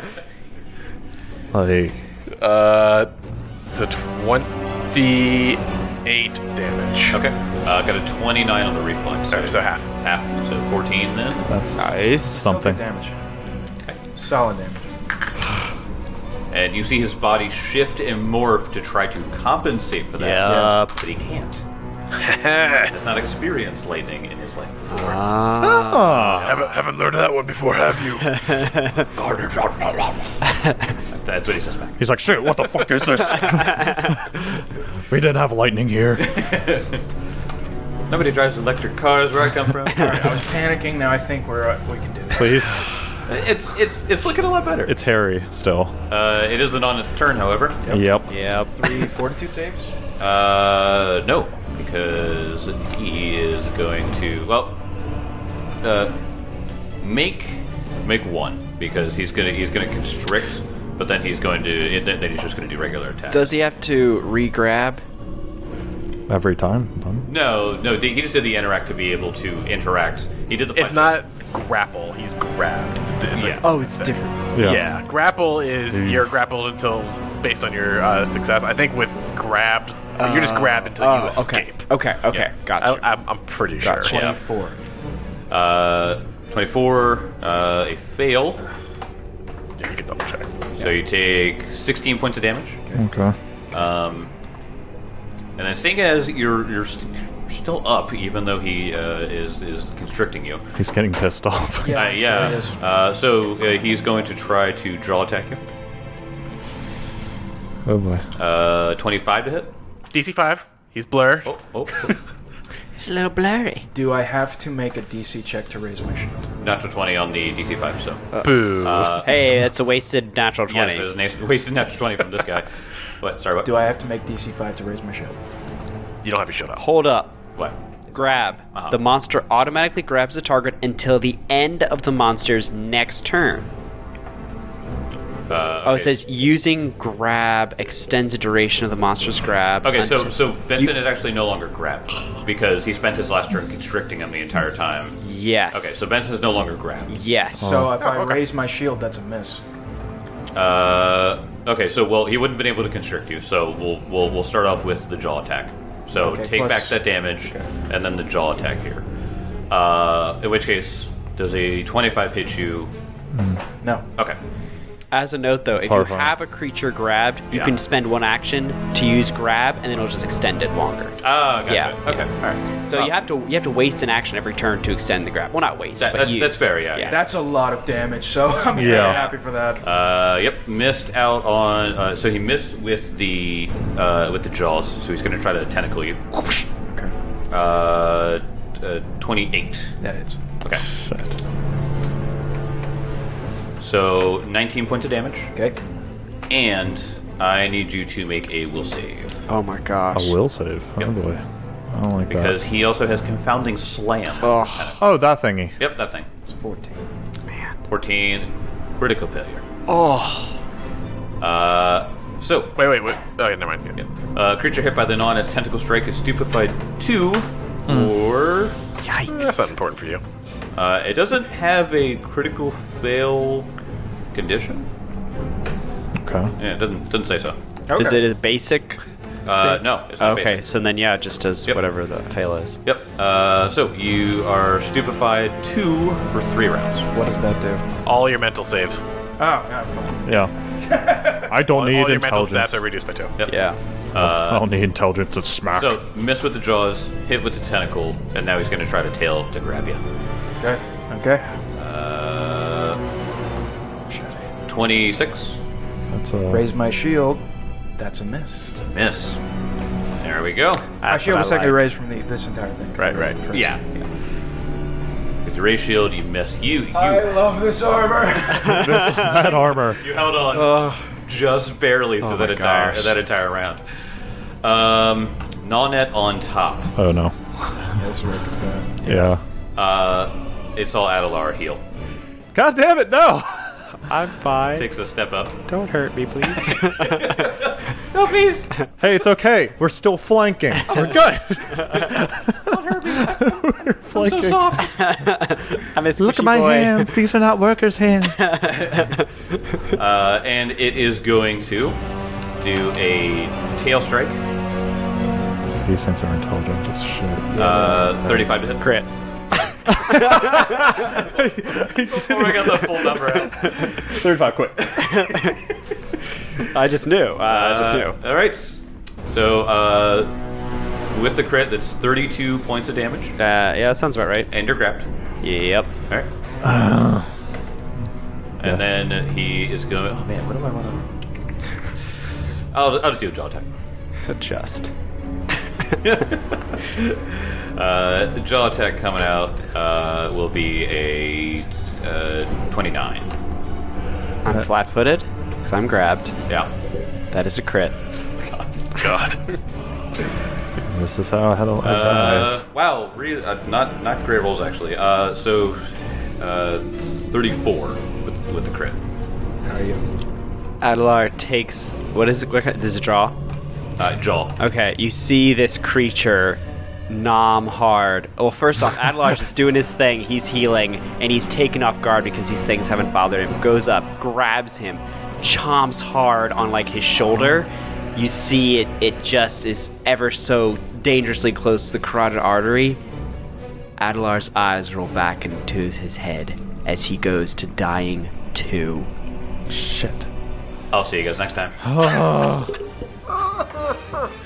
Like, It's a 28 damage. Okay. Got a 29 on the reflex. Alright, so half. Half. So 14 then. that's Nice. something. Solid damage. Solid damage. And you see his body shift and morph to try to compensate for that. Yep. But he can't. He has not experienced lightning in his life before. Haven't learned that one before, have you? That's what he says back. He's like, shit, what the fuck is this? We didn't have lightning here. Nobody drives electric cars where I come from. Alright, I was panicking. Now I think we can do this. Please. It's looking a lot better. It's Harry still. It isn't on its turn, however. Yep. Yep. 3 fortitude saves. No, because he is going to make 1 because he's gonna constrict, but then he's going to then he's just going to do regular attack. Does he have to re-grab? Every time. No, he just did the interact to be able to interact. He did the. It's not grapple, he's grabbed. It's Yeah. Oh, it's different. Yeah, grapple is you're grappled until based on your success. I think with grabbed, you're just grabbed until you escape. Okay. Yeah. Gotcha. I'm pretty sure. Gotcha. Yeah. 24. 24, a fail. Yeah, you can double check. So you take 16 points of damage. Okay. And then seeing as you're still up, even though he is constricting you. He's getting pissed off. Yeah, Yeah. Sure it is. So he's going to try to draw attack you. Oh boy. 25 to hit. DC 5. He's blur. Oh. It's a little blurry. Do I have to make a DC check to raise my shield? Natural 20 on the DC 5, so. Boo. Hey, that's a wasted natural 20. Yes, it was a wasted natural 20 from this guy. What? Sorry, what? Do I have to make DC 5 to raise my shield? You don't have your shield up. Hold up. What? Grab. Uh-huh. The monster automatically grabs the target until the end of the monster's next turn. Oh, it says using grab extends the duration of the monster's grab. Okay, until- so Benson is actually no longer grabbed because he spent his last turn constricting him the entire time. Yes. Okay, so Benson is no longer grabbed. Yes. So if I raise my shield, that's a miss. Okay, so he wouldn't have been able to constrict you. So we'll start off with the jaw attack. So Okay, take plus- back that damage, and then the jaw attack here. In which case, does a 25 hit you? No. Okay. As a note, though, if you horrifying. have a creature grabbed, you Yeah. can spend one action to use grab, and then it'll just extend it longer. Ah, gotcha. Yeah. Okay. All right. So you have to waste an action every turn to extend the grab. Well, not waste, but That's use. fair. Yeah. That's a lot of damage, so I'm very Yeah. happy for that. Yep. Missed out on. So he missed with the jaws. So he's going to try to tentacle you. Okay. 28. That is. Okay. Shit. So 19 points of damage, Okay. and I need you to make a will save Oh my gosh. A will save. Yep. Oh boy. I don't like because that. he also has confounding slam. Oh Oh, that thingy. Yep, that thing. It's 14. man. 14, critical failure. Oh. So Wait. Oh, yeah, never mind. Yeah. creature hit by the gnaw and its tentacle strike is stupefied 2 for. That's Yikes. not important for you. It doesn't have a critical fail condition. Okay. Yeah, it doesn't say so. Okay. Is it a basic? No, it's not Okay, basic. so then yeah, it just does Yep. whatever the fail is. Yep. So you are stupefied 2 for 3 rounds. What does that do? All your mental saves. Oh, yeah, fine. Yeah. I don't need All your mental intelligence. stats are reduced by 2. Yep. Yeah. I don't need intelligence to smack. So miss with the jaws, hit with the tentacle, and now he's going to try to tail to grab you. Okay. Okay. 26. That's Raise my shield. That's a miss. Miss. There we go. My That's shield what was I technically like. raised from this entire thing. Right. Yeah. With your ray shield, you miss. You love this armor. that armor. you held on just barely to Oh that my entire gosh. round. Nalnet on top. Oh no. This Rick is bad. Yeah. It's all Adelar heal. God damn it! No. I'm fine. Takes a step up. Don't hurt me, please. No, please. Hey, it's okay. We're still flanking. We're good. We're flanking. So soft. I'm a Look squishy at my boy. hands. These are not workers' hands. And it is going to do a tail strike. These things are intelligent as shit. 35 to hit. Crit. Before I got the full number out. 35, quick. I just knew. I just knew. All right. So with the crit, that's 32 points of damage, Yeah, that sounds about right. and you're grabbed. Yep. All right. And then he is going. Oh man, what do I want to? I'll just do a jaw attack. Adjust. The jaw attack coming out will be a 29. I'm flat-footed because I'm grabbed. Yeah. That is a crit. God. This is how I had a dies. Wow. Not great rolls actually. So 34 with the crit. How are you? Adelar takes what is it? Does it draw? Jaw. Okay, you see this creature nom hard. Well, first off, Adelar's just doing his thing. He's healing, and he's taken off guard because these things haven't bothered him. Goes up, grabs him, chomps hard on like his shoulder. You see it just is ever so dangerously close to the carotid artery. Adelar's eyes roll back into his head as he goes to dying 2. Shit. I'll see you guys next time.